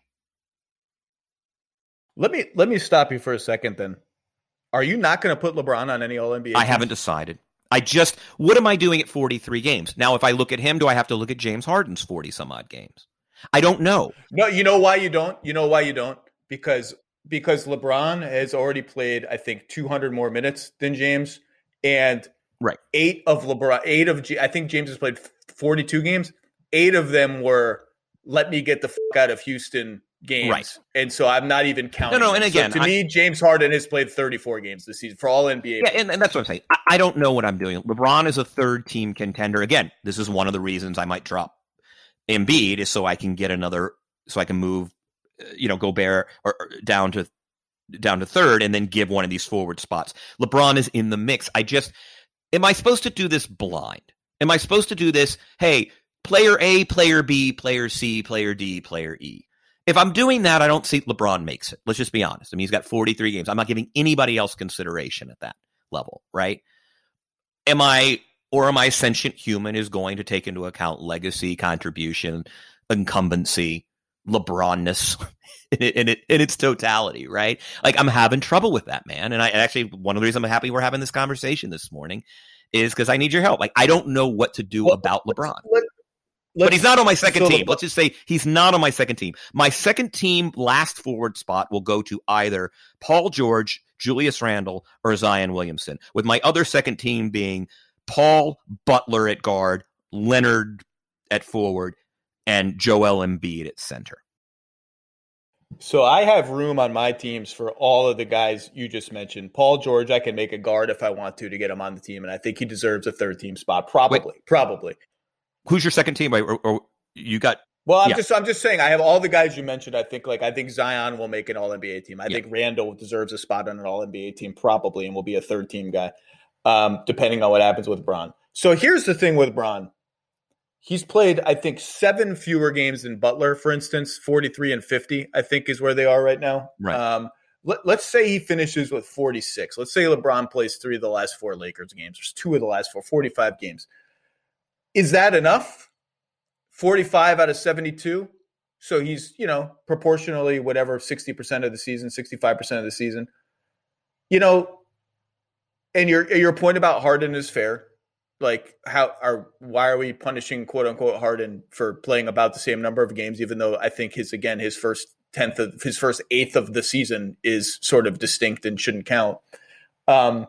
Let me stop you for a second then. Are you not going to put LeBron on any All-NBA teams? I haven't decided. What am I doing at 43 games? Now, if I look at him, do I have to look at James Harden's 40-some-odd games? I don't know. No, you know why you don't? Because LeBron has already played, I think, 200 more minutes than James. And right. I think James has played 42 games. 8 of them were, let me get the fuck out of Houston games. Right. And so I'm not even counting. No, and again, so to me, James Harden has played 34 games this season for all NBA. Yeah, and that's what I'm saying. I don't know what I'm doing. LeBron is a third team contender. Again, this is one of the reasons I might drop Embiid, is so I can get another, so I can move, Gobert or down to third and then give one of these forward spots. LeBron is in the mix. Am I supposed to do this blind? Am I supposed to do this, hey, player A, player B, player C, player D, player E? If I'm doing that, I don't see LeBron makes it. Let's just be honest. I mean, he's got 43 games. I'm not giving anybody else consideration at that level, right? Am I a sentient human who's going to take into account legacy, contribution, incumbency, LeBronness in its totality, right? Like, I'm having trouble with that, man. And actually, one of the reasons I'm happy we're having this conversation this morning is because I need your help. Like, I don't know what to do about LeBron. But he's not on my second team. Let's just say he's not on my second team. My second team last forward spot will go to either Paul George, Julius Randle, or Zion Williamson, with my other second team being Paul, Butler at guard, Leonard at forward, and Joel Embiid at center. So I have room on my teams for all of the guys you just mentioned. Paul George, I can make a guard if I want to get him on the team, and I think he deserves a third team spot. Probably. Who's your second team? Or you got? Well, I'm just saying I have all the guys you mentioned. I think Zion will make an All NBA team. I think Randall deserves a spot on an All NBA team probably, and will be a third team guy, depending on what happens with Bron. So here's the thing with Bron. He's played, I think, 7 fewer games than Butler, for instance. 43 and 50, I think, is where they are right now. Right. Let's say he finishes with 46. Let's say LeBron plays 3 of the last 4 Lakers games. There's 2 of the last 4, 45 games. Is that enough? 45 out of 72? So he's, proportionally whatever, 60% of the season, 65% of the season. And your point about Harden is fair. Like, why are we punishing quote unquote Harden for playing about the same number of games, even though I think his first eighth of the season is sort of distinct and shouldn't count. Well,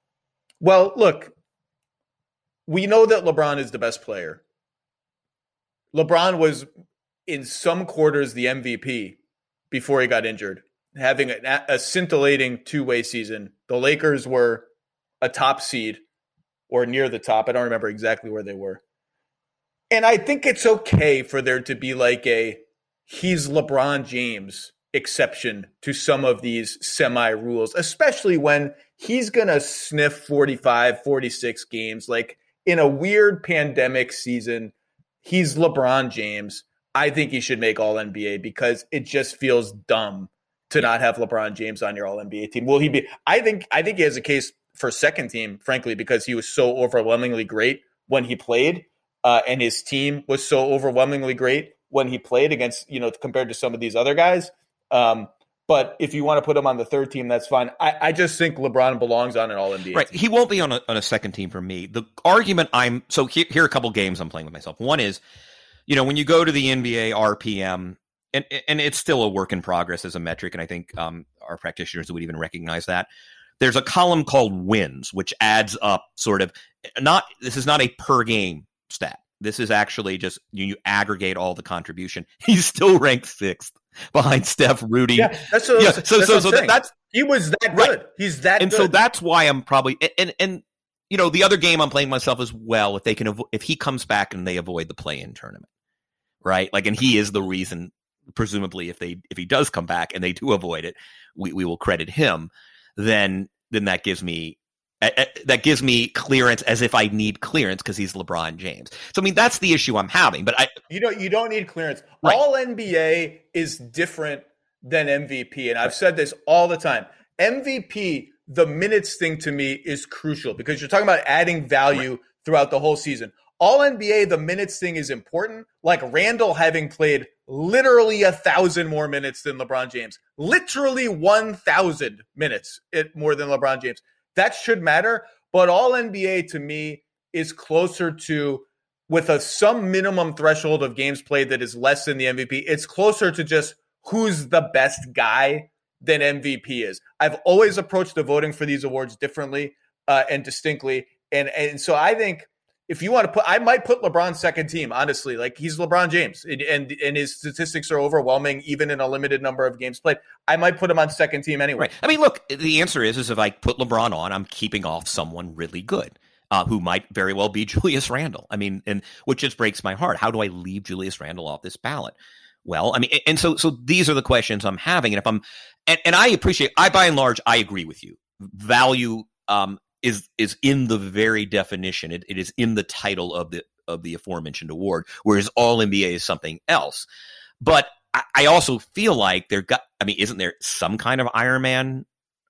look, we know that LeBron is the best player. LeBron was in some quarters the MVP before he got injured, having a scintillating two-way season. The Lakers were a top seed, or near the top. I don't remember exactly where they were. And I think it's okay for there to be like he's LeBron James exception to some of these semi-rules, especially when he's going to sniff 45, 46 games. Like in a weird pandemic season, he's LeBron James. I think he should make All-NBA because it just feels dumb to not have LeBron James on your All-NBA team. Will he be? I think he has a case for second team, frankly, because he was so overwhelmingly great when he played, and his team was so overwhelmingly great when he played against, compared to some of these other guys. But if you want to put him on the third team, that's fine. I just think LeBron belongs on an All-NBA right. team. He won't be on a second team for me. The argument here are a couple games I'm playing with myself. One is, when you go to the NBA RPM, and it's still a work in progress as a metric, and I think our practitioners would even recognize that. There's a column called wins, which adds up this is not a per game stat. This is actually just you aggregate all the contribution. He's still ranked 6th behind Steph, Rudy. Yeah, that's what that's he was that good. Right. He's that and good. So that's why I'm probably and the other game I'm playing myself as well. If he comes back and they avoid the play-in tournament, right? Like, and he is the reason, presumably, if he does come back and they do avoid it, we will credit him. Then that gives me clearance as if I need clearance because he's LeBron James. So I mean that's the issue I'm having. But you don't need clearance. Right. All NBA is different than MVP, and I've said this all the time. MVP, the minutes thing to me is crucial because you're talking about adding value throughout the whole season. All NBA, the minutes thing is important. Like Randall having played literally 1,000 more minutes than LeBron James, literally 1,000 minutes more than LeBron James. That should matter. But all NBA to me is closer to, with some minimum threshold of games played that is less than the MVP. It's closer to just who's the best guy than MVP is. I've always approached the voting for these awards differently and distinctly. And so I think, if you want to I might put LeBron second team, honestly. Like, he's LeBron James, and his statistics are overwhelming, even in a limited number of games played. I might put him on second team anyway. Right. I mean, look, the answer is if I put LeBron on, I'm keeping off someone really good, who might very well be Julius Randle. I mean, and which just breaks my heart. How do I leave Julius Randle off this ballot? Well, I mean, and so these are the questions I'm having, and if I'm, and I appreciate, by and large, I agree with you. Value, is in the very definition. It is in the title of the aforementioned award, whereas All NBA is something else. But I also feel like isn't there some kind of Iron Man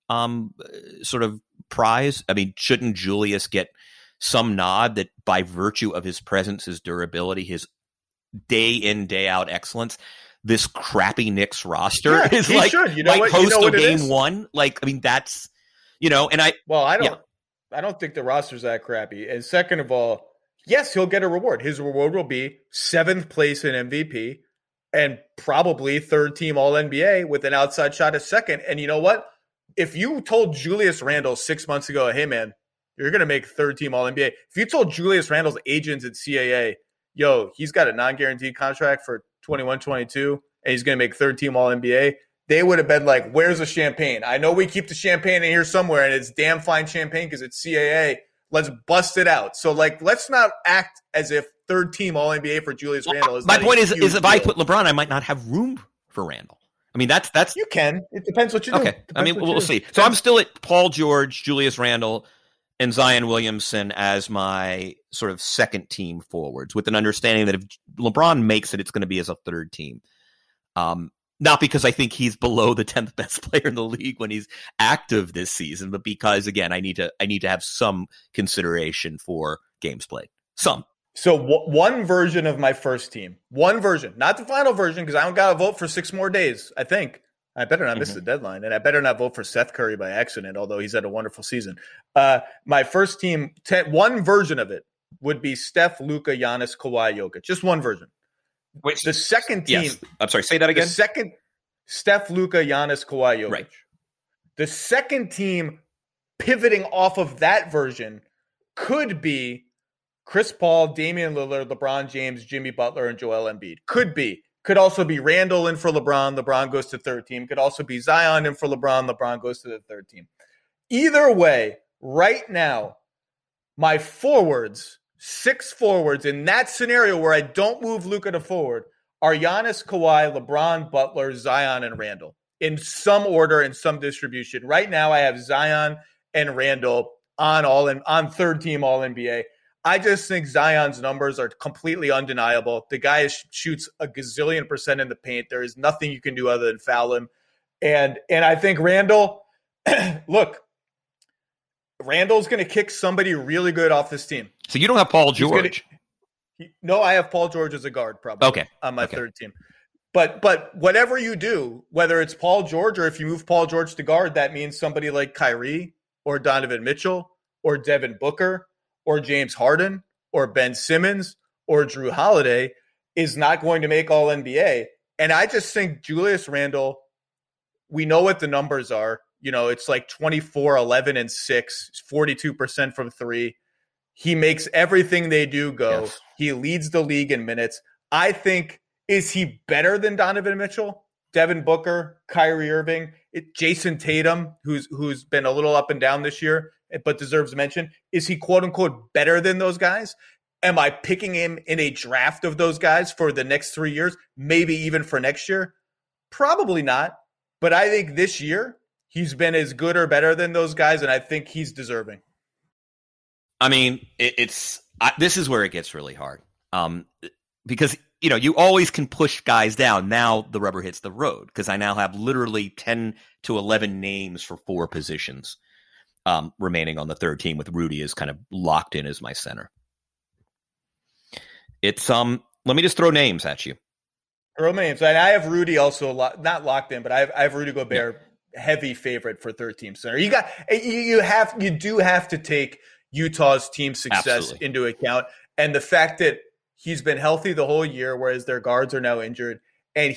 sort of prize? I mean, shouldn't Julius get some nod that by virtue of his presence, his durability, his day in, day out excellence, this crappy Knicks roster is like, should. Host of game one? Like, I mean, that's, and I don't think the roster's that crappy. And second of all, yes, he'll get a reward. His reward will be 7th place in MVP and probably third team All-NBA with an outside shot at second. And you know what? If you told Julius Randle 6 months ago, hey, man, you're going to make third team All-NBA. If you told Julius Randle's agents at CAA, yo, he's got a non-guaranteed contract for 21-22, and he's going to make third team All-NBA, they would have been like, where's the champagne? I know we keep the champagne in here somewhere, and it's damn fine champagne because it's CAA. Let's bust it out. So, like, let's not act as if third team All-NBA for Julius Randle is my point is if deal. I put LeBron, I might not have room for Randle. I mean, that's you can. It depends what you do. Okay. I mean, we'll see. So I'm still at Paul George, Julius Randle, and Zion Williamson as my sort of second team forwards, with an understanding that if LeBron makes it, it's going to be as a third team. Not because I think he's below the 10th best player in the league when he's active this season, but because, again, I need to have some consideration for games played. Some. So one version of my first team, one version, not the final version, because I don't got to vote for 6 more days, I think. I better not miss the deadline, and I better not vote for Seth Curry by accident, although he's had a wonderful season. My first team, one version of it would be Steph, Luka, Giannis, Kawhi, Jokic. Just one version. Wait, the second team. Yes. I'm sorry, say that again. The second, Steph, Luka, Giannis, Kawhi, Jokic. Right. The second team pivoting off of that version could be Chris Paul, Damian Lillard, LeBron James, Jimmy Butler, and Joel Embiid. Could be. Could also be Randle in for LeBron. LeBron goes to third team. Could also be Zion in for LeBron. LeBron goes to the third team. Either way, right now, my forwards, 6 forwards in that scenario where I don't move Luka to forward, are Giannis, Kawhi, LeBron, Butler, Zion, and Randle in some order, in some distribution. Right now, I have Zion and Randle on third team All-NBA. I just think Zion's numbers are completely undeniable. The guy shoots a gazillion % in the paint. There is nothing you can do other than foul him. And I think Randle, look, Randle's going to kick somebody really good off this team. So you don't have Paul George? No, I have Paul George as a guard probably on my third team. But whatever you do, whether it's Paul George or if you move Paul George to guard, that means somebody like Kyrie or Donovan Mitchell or Devin Booker or James Harden or Ben Simmons or Drew Holiday is not going to make All-NBA. And I just think Julius Randle, we know what the numbers are. You know, it's like 24, 11, and 6, 42% from 3. He makes everything they do go. Yes. He leads the league in minutes. I think, is he better than Donovan Mitchell, Devin Booker, Kyrie Irving, Jason Tatum, who's been a little up and down this year, but deserves mention? Is he quote unquote better than those guys? Am I picking him in a draft of those guys for the next 3 years? Maybe even for next year? Probably not. But I think this year he's been as good or better than those guys, and I think he's deserving. I mean, this is where it gets really hard because, you know, you always can push guys down. Now the rubber hits the road because I now have literally 10 to 11 names for 4 positions remaining on the third team, with Rudy as kind of locked in as my center. It's let me just throw names at you. Throw names, and I have Rudy also not locked in, but I have Rudy Gobert, heavy favorite for third team center. You do have to take Utah's team success into account, and the fact that he's been healthy the whole year, whereas their guards are now injured, and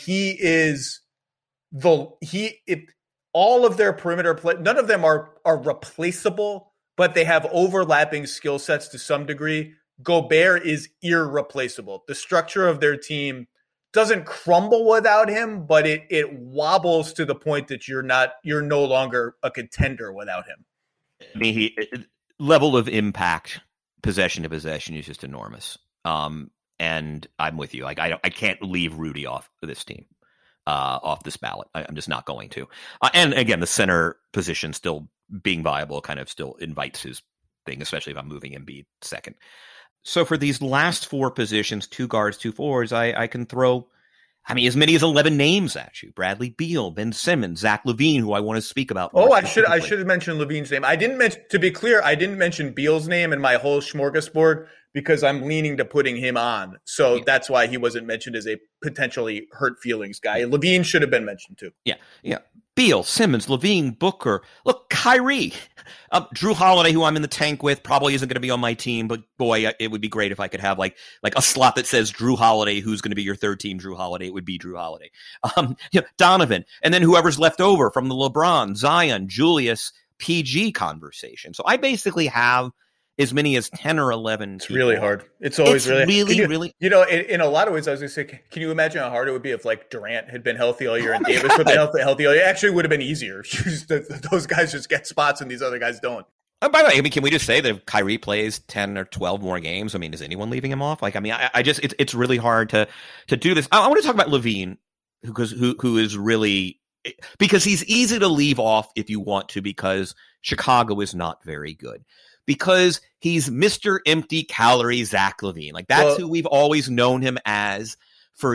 all of their perimeter play, none of them are replaceable, but they have overlapping skill sets to some degree. Gobert is irreplaceable. The structure of their team doesn't crumble without him, but it wobbles to the point that you're no longer a contender without him. I mean, level of impact, possession to possession, is just enormous. And I'm with you. Like I can't leave Rudy off this team, off this ballot. I'm just not going to. And again, the center position still being viable kind of still invites his thing, especially if I'm moving Embiid second. So for these last 4 positions, 2 guards, 2 forwards, I can throw, I mean, as many as 11 names at you. Bradley Beal, Ben Simmons, Zach LaVine, who I want to speak about. I should have mentioned LaVine's name. To be clear, I didn't mention Beal's name in my whole smorgasbord because I'm leaning to putting him on. So that's why he wasn't mentioned as a potentially hurt feelings guy. LaVine should have been mentioned too. Yeah. Beal, Simmons, LaVine, Booker. Look, Kyrie. Drew Holiday, who I'm in the tank with, probably isn't going to be on my team, but boy, it would be great if I could have like a slot that says Drew Holiday, who's going to be your third team Drew Holiday. It would be Drew Holiday. Donovan, and then whoever's left over from the LeBron, Zion, Julius, PG conversation. So I basically have as many as 10 or 11 It's people. really hard. It's always really really. You know, in a lot of ways, I was going to say, can you imagine how hard it would be if like Durant had been healthy all year and Davis would have been healthy all year? It actually would have been easier. Those guys just get spots and these other guys don't. Oh, by the way, I mean, can we just say that if Kyrie plays 10 or 12 more games, I mean, is anyone leaving him off? Like, I mean, I just, it's really hard to do this. I want to talk about LaVine, who is really, because he's easy to leave off if you want to, because Chicago is not very good. Because he's Mr. Empty Calorie Zach LaVine. Like, that's who we've always known him as for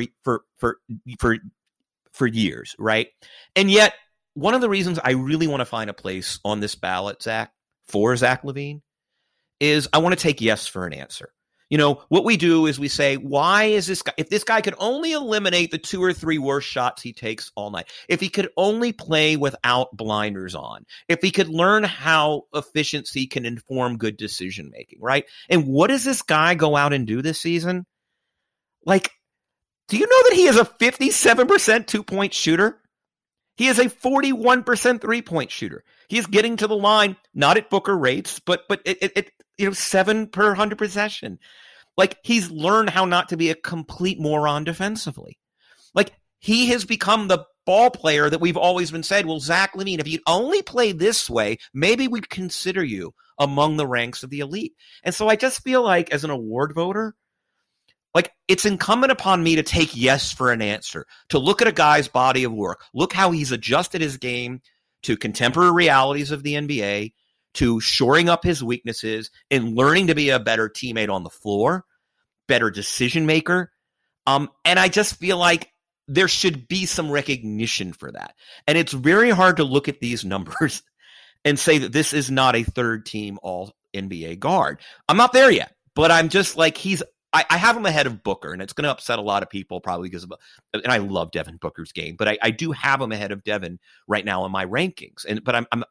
years, right? And yet, one of the reasons I really want to find a place on this ballot, Zach, for Zach LaVine, is I want to take yes for an answer. You know, what we do is we say, why is this guy, if this guy could only eliminate the 2 or 3 worst shots he takes all night, if he could only play without blinders on, if he could learn how efficiency can inform good decision making, right? And what does this guy go out and do this season? Like, do you know that he is a 57% 2-point shooter? He is a 41% 3-point shooter. He is getting to the line, not at Booker rates, but it 7 per 100 possession. Like, he's learned how not to be a complete moron defensively. Like, he has become the ball player that we've always been said, well, Zach LaVine, if you'd only play this way, maybe we'd consider you among the ranks of the elite. And so I just feel like, as an award voter, like, it's incumbent upon me to take yes for an answer, to look at a guy's body of work, look how he's adjusted his game to contemporary realities of the NBA, to shoring up his weaknesses and learning to be a better teammate on the floor, better decision maker. And I just feel like there should be some recognition for that. And it's very hard to look at these numbers and say that this is not a third team all NBA guard. I'm not there yet, but I'm just like, I have him ahead of Booker, and it's going to upset a lot of people probably because of, and I love Devin Booker's game, but I do have him ahead of Devin right now in my rankings. But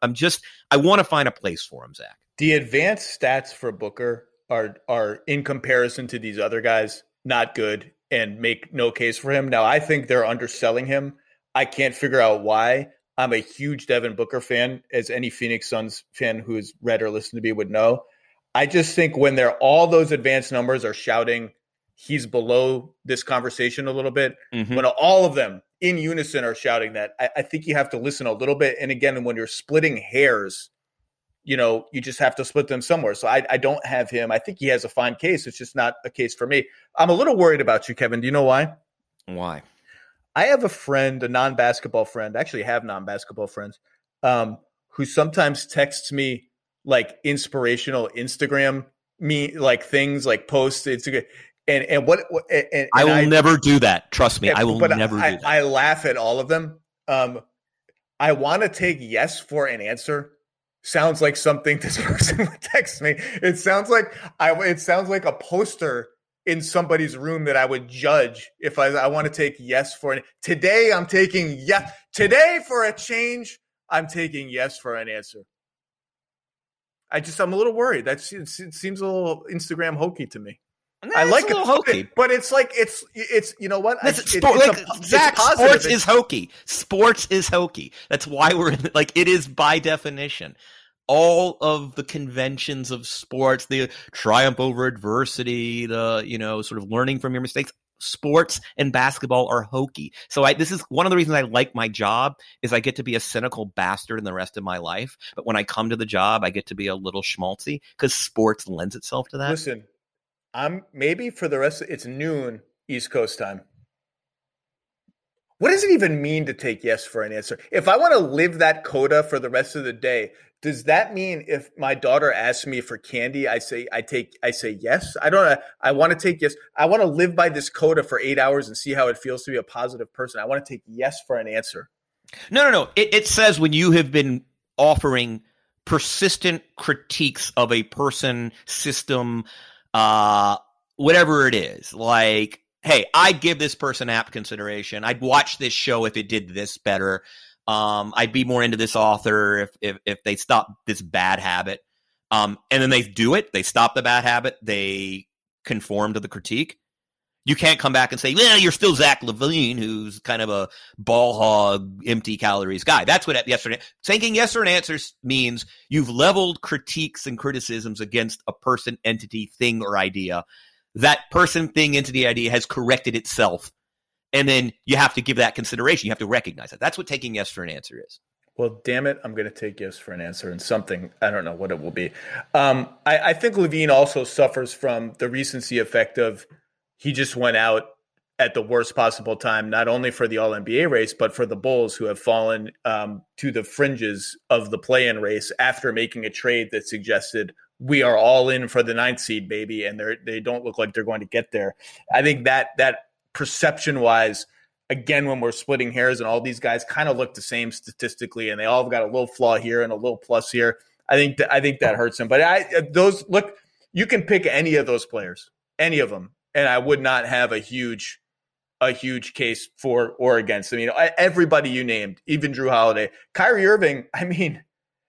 I want to find a place for him, Zach. The advanced stats for Booker are in comparison to these other guys not good and make no case for him. Now, I think they're underselling him. I can't figure out why. I'm a huge Devin Booker fan, as any Phoenix Suns fan who has read or listened to me would know. I just think when all those advanced numbers are shouting he's below this conversation a little bit, when all of them in unison are shouting that, I think you have to listen a little bit. And again, when you're splitting hairs, you just have to split them somewhere. So I don't have him. I think he has a fine case. It's just not a case for me. I'm a little worried about you, Kevin. Do you know why? Why? I have a friend, a non-basketball friend. I actually have non-basketball friends who sometimes texts me like inspirational Instagram like things, like posts. It's good. And I will never do that. Trust me, I will never do that. I laugh at all of them. I want to take yes for an answer. Sounds like something this person would text me. It sounds like a poster in somebody's room that I would judge if I want to take yes for it. Today I'm taking yes. Today for a change, I'm taking yes for an answer. I'm a little worried. It seems a little Instagram hokey to me. I like it, hokey, but it's like it's you know what? Zach, sports is hokey. Sports is hokey. That's why we're like, it is by definition. All of the conventions of sports, the triumph over adversity, the sort of learning from your mistakes. Sports and basketball are hokey. So this is one of the reasons I like my job, is I get to be a cynical bastard in the rest of my life. But when I come to the job, I get to be a little schmaltzy because sports lends itself to that. Listen, maybe for the rest it's noon East Coast time. What does it even mean to take yes for an answer? If I want to live that coda for the rest of the day, does that mean if my daughter asks me for candy, I say yes? I don't know. I want to take yes. I want to live by this coda for 8 hours and see how it feels to be a positive person. I want to take yes for an answer. No. It says when you have been offering persistent critiques of a person, system, whatever it is, like, hey, I'd give this person apt consideration. I'd watch this show if it did this better. I'd be more into this author if they stop this bad habit. And then they do it. They stop the bad habit. They conform to the critique. You can't come back and say, well, you're still Zach LaVine, who's kind of a ball hog, empty calories guy. That's what yesterday. Saying yes or an answer means you've leveled critiques and criticisms against a person, entity, thing, or idea. That person, thing, entity, idea has corrected itself. And then you have to give that consideration. You have to recognize it. That's what taking yes for an answer is. Well, damn it, I'm going to take yes for an answer and something. I don't know what it will be. I think LaVine also suffers from the recency effect of he just went out at the worst possible time, not only for the All-NBA race, but for the Bulls, who have fallen to the fringes of the play-in race after making a trade that suggested we are all in for the 9th seed, baby, and they don't look like they're going to get there. I think that perception-wise, again, when we're splitting hairs and all these guys kind of look the same statistically, and they all have got a little flaw here and a little plus here, I think that hurts him. But you can pick any of those players, any of them, and I would not have a huge case for or against. I mean, everybody you named, even Drew Holiday, Kyrie Irving. I mean,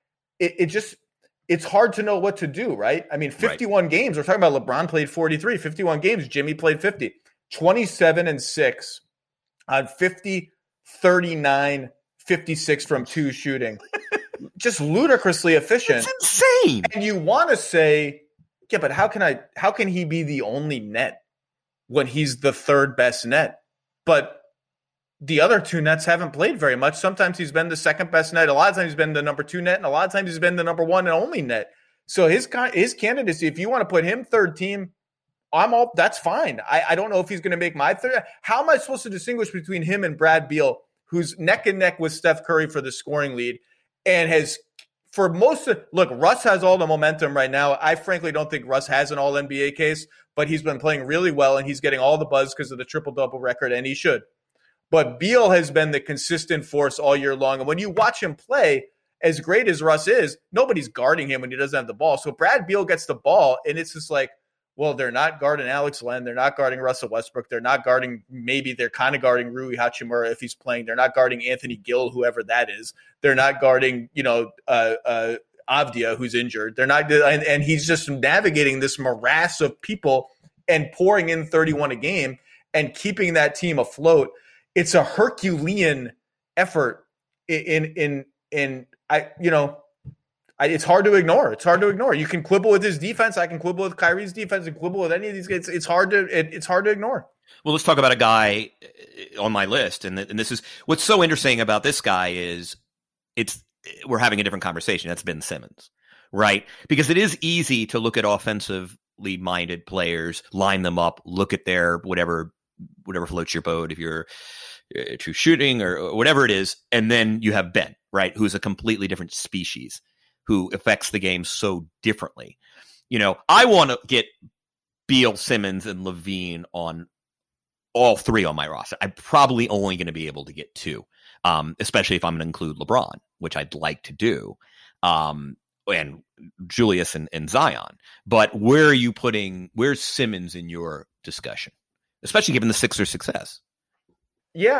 it's hard to know what to do, right? I mean, 51 games. We're talking about LeBron played 43, 51 games. Jimmy played 50, 27-6 on 50, 39, 56 from 2 shooting. Just ludicrously efficient. It's insane. And you want to say, yeah, but how can he be the only net when he's the 3rd best net? But the other 2 nets haven't played very much. Sometimes he's been the 2nd best net. A lot of times he's been the number 2 net, and a lot of times he's been the number 1 and only net. So his candidacy, if you want to put him 3rd team, that's fine. I don't know if he's going to make my 3rd. How am I supposed to distinguish between him and Brad Beal, who's neck and neck with Steph Curry for the scoring lead and has for most of – look, Russ has all the momentum right now. I frankly don't think Russ has an all-NBA case, but he's been playing really well, and he's getting all the buzz because of the triple-double record, and he should. But Beal has been the consistent force all year long. And when you watch him play, as great as Russ is, nobody's guarding him when he doesn't have the ball. So Brad Beal gets the ball, and it's just like, well, they're not guarding Alex Len. They're not guarding Russell Westbrook. They're not guarding – maybe they're kind of guarding Rui Hachimura if he's playing. They're not guarding Anthony Gill, whoever that is. They're not guarding, Avdia, who's injured. They're not – and he's just navigating this morass of people and pouring in 31 a game and keeping that team afloat. It's a Herculean effort it's hard to ignore. It's hard to ignore. You can quibble with his defense. I can quibble with Kyrie's defense and quibble with any of these guys. It's hard to ignore. Well, let's talk about a guy on my list, and this is what's so interesting about this guy is we're having a different conversation. That's Ben Simmons, right? Because it is easy to look at offensively minded players, line them up, look at their whatever floats your boat if you're true shooting or whatever it is, and then you have Ben, right, who's a completely different species, who affects the game so differently. I want to get Beal, Simmons, and LaVine on all 3 on my roster. I'm probably only going to be able to get 2, especially if I'm going to include LeBron, which I'd like to do, and Julius and Zion. But where's Simmons in your discussion, especially given the Sixers' success? Yeah,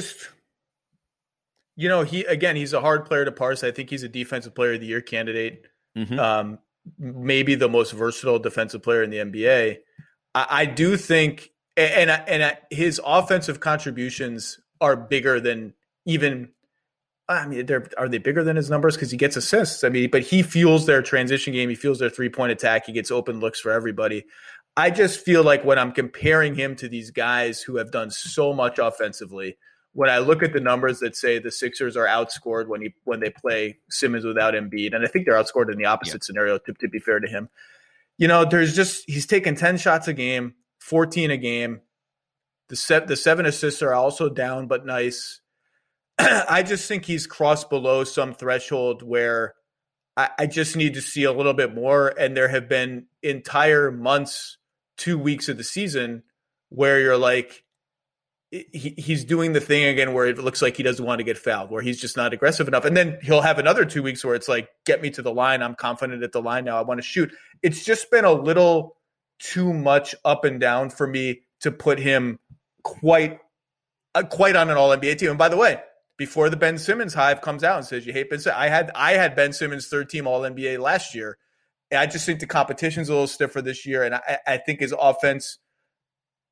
he's a hard player to parse. I think he's a defensive player of the year candidate. Mm-hmm. Maybe the most versatile defensive player in the NBA. I do think, and his offensive contributions are bigger than even. Are they bigger than his numbers? Because he gets assists. But he fuels their transition game. He fuels their 3-point attack. He gets open looks for everybody. I just feel like when I'm comparing him to these guys who have done so much offensively, when I look at the numbers that say the Sixers are outscored when they play Simmons without Embiid, and I think they're outscored in the opposite scenario, to be fair to him. He's taken 10 shots a game, 14 a game. The 7 assists are also down, but nice. I just think he's crossed below some threshold where I just need to see a little bit more. And there have been entire months, 2 weeks of the season where you're like, he's doing the thing again where it looks like he doesn't want to get fouled, where he's just not aggressive enough. And then he'll have another 2 weeks where it's like, get me to the line. I'm confident at the line now. I want to shoot. It's just been a little too much up and down for me to put him quite on an all-NBA team. And by the way, before the Ben Simmons hive comes out and says you hate Ben Simmons, I had Ben Simmons 3rd team all-NBA last year. And I just think the competition's a little stiffer this year. And I think his offense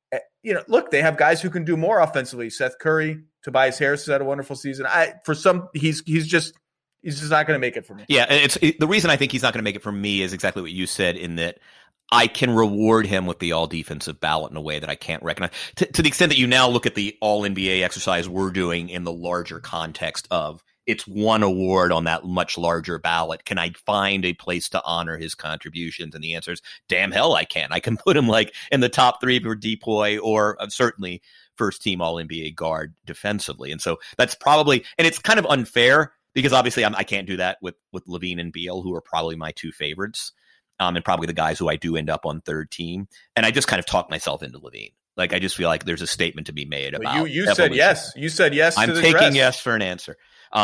look, they have guys who can do more offensively. Seth Curry, Tobias Harris has had a wonderful season. He's just not going to make it for me. Yeah, and the reason I think he's not going to make it for me is exactly what you said, in that I can reward him with the all defensive ballot in a way that I can't recognize. To the extent that you now look at the all NBA exercise we're doing in the larger context of it's one award on that much larger ballot. Can I find a place to honor his contributions? And the answer is damn hell I can. I can put him like in the top 3 for DPOY, or certainly first team all NBA guard defensively. And so that's probably, and it's kind of unfair because obviously I can't do that with LaVine and Beal, who are probably my 2 favorites. And probably the guys who I do end up on third team. And I just kind of talked myself into LaVine. Like, I just feel like there's a statement to be made about you said yes. You said yes. I'm to the taking dress. yes for an answer.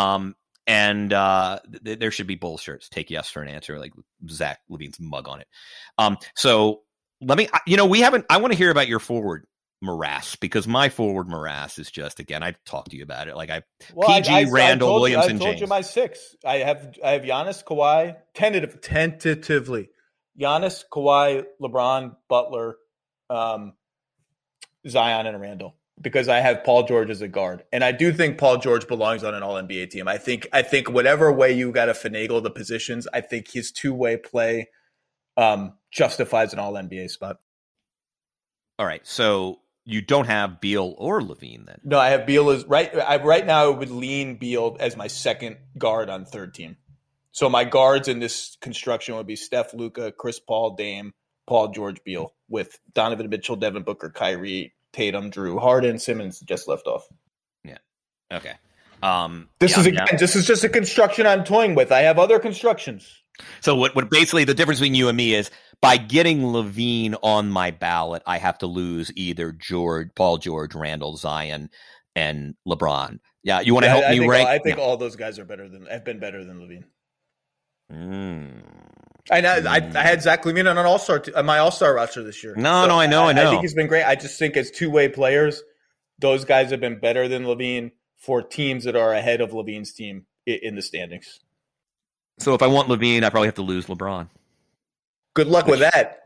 There should be bull shirts. Take yes for an answer, like Zach LaVine's mug on it. So let me, I want to hear about your forward morass, because my forward morass is just, again, I've talked to you about it. Like Randall, Williamson, James. I told you my 6. I have Giannis, Kawhi, tentatively. Giannis, Kawhi, LeBron, Butler, Zion, and Randall, because I have Paul George as a guard. And I do think Paul George belongs on an all-NBA team. I think whatever way you got to finagle the positions, I think his two-way play justifies an all-NBA spot. All right. So you don't have Beal or LaVine then? No, I have Beal as right now. I would lean Beal as my second guard on third team. So my guards in this construction would be Steph, Luka, Chris Paul, Dame, Paul George, Beal, with Donovan Mitchell, Devin Booker, Kyrie, Tatum, Drew, Harden, Simmons just left off. Yeah. Okay. This is just a construction I'm toying with. I have other constructions. So what basically the difference between you and me is, by getting LaVine on my ballot, I have to lose either Paul George, Randall, Zion, and LeBron. Yeah, you want to help me rank? I think all those guys have been better than LaVine. I had Zach LaVine on an all-star my all-star roster this year. I know. I think he's been great. I just think as two-way players, those guys have been better than LaVine for teams that are ahead of LaVine's team in the standings. So if I want LaVine, I probably have to lose LeBron. Good luck with that.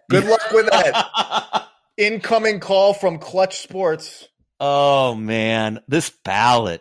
Incoming call from Clutch Sports. Oh man, this ballot.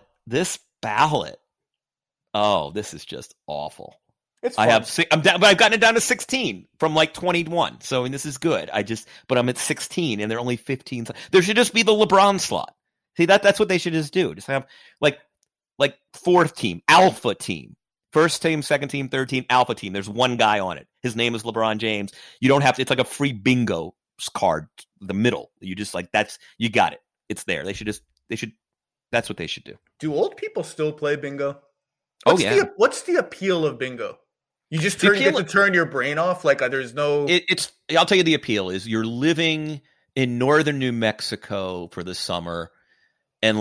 Oh, this is just awful. It's fun. But I've gotten it down to 16 from like 21. So, and this is good. But I'm at 16 and there are only 15. There should just be the LeBron slot. See, that's what they should just do. Just have like fourth team, alpha team, first team, second team, third team, alpha team. There's one guy on it. His name is LeBron James. You don't have to, it's like a free bingo card, the middle. You just you got it. It's there. That's what they should do. Do old people still play bingo? What's the appeal of bingo? You just get to turn your brain off. Like there's no. I'll tell you the appeal is you're living in northern New Mexico for the summer, and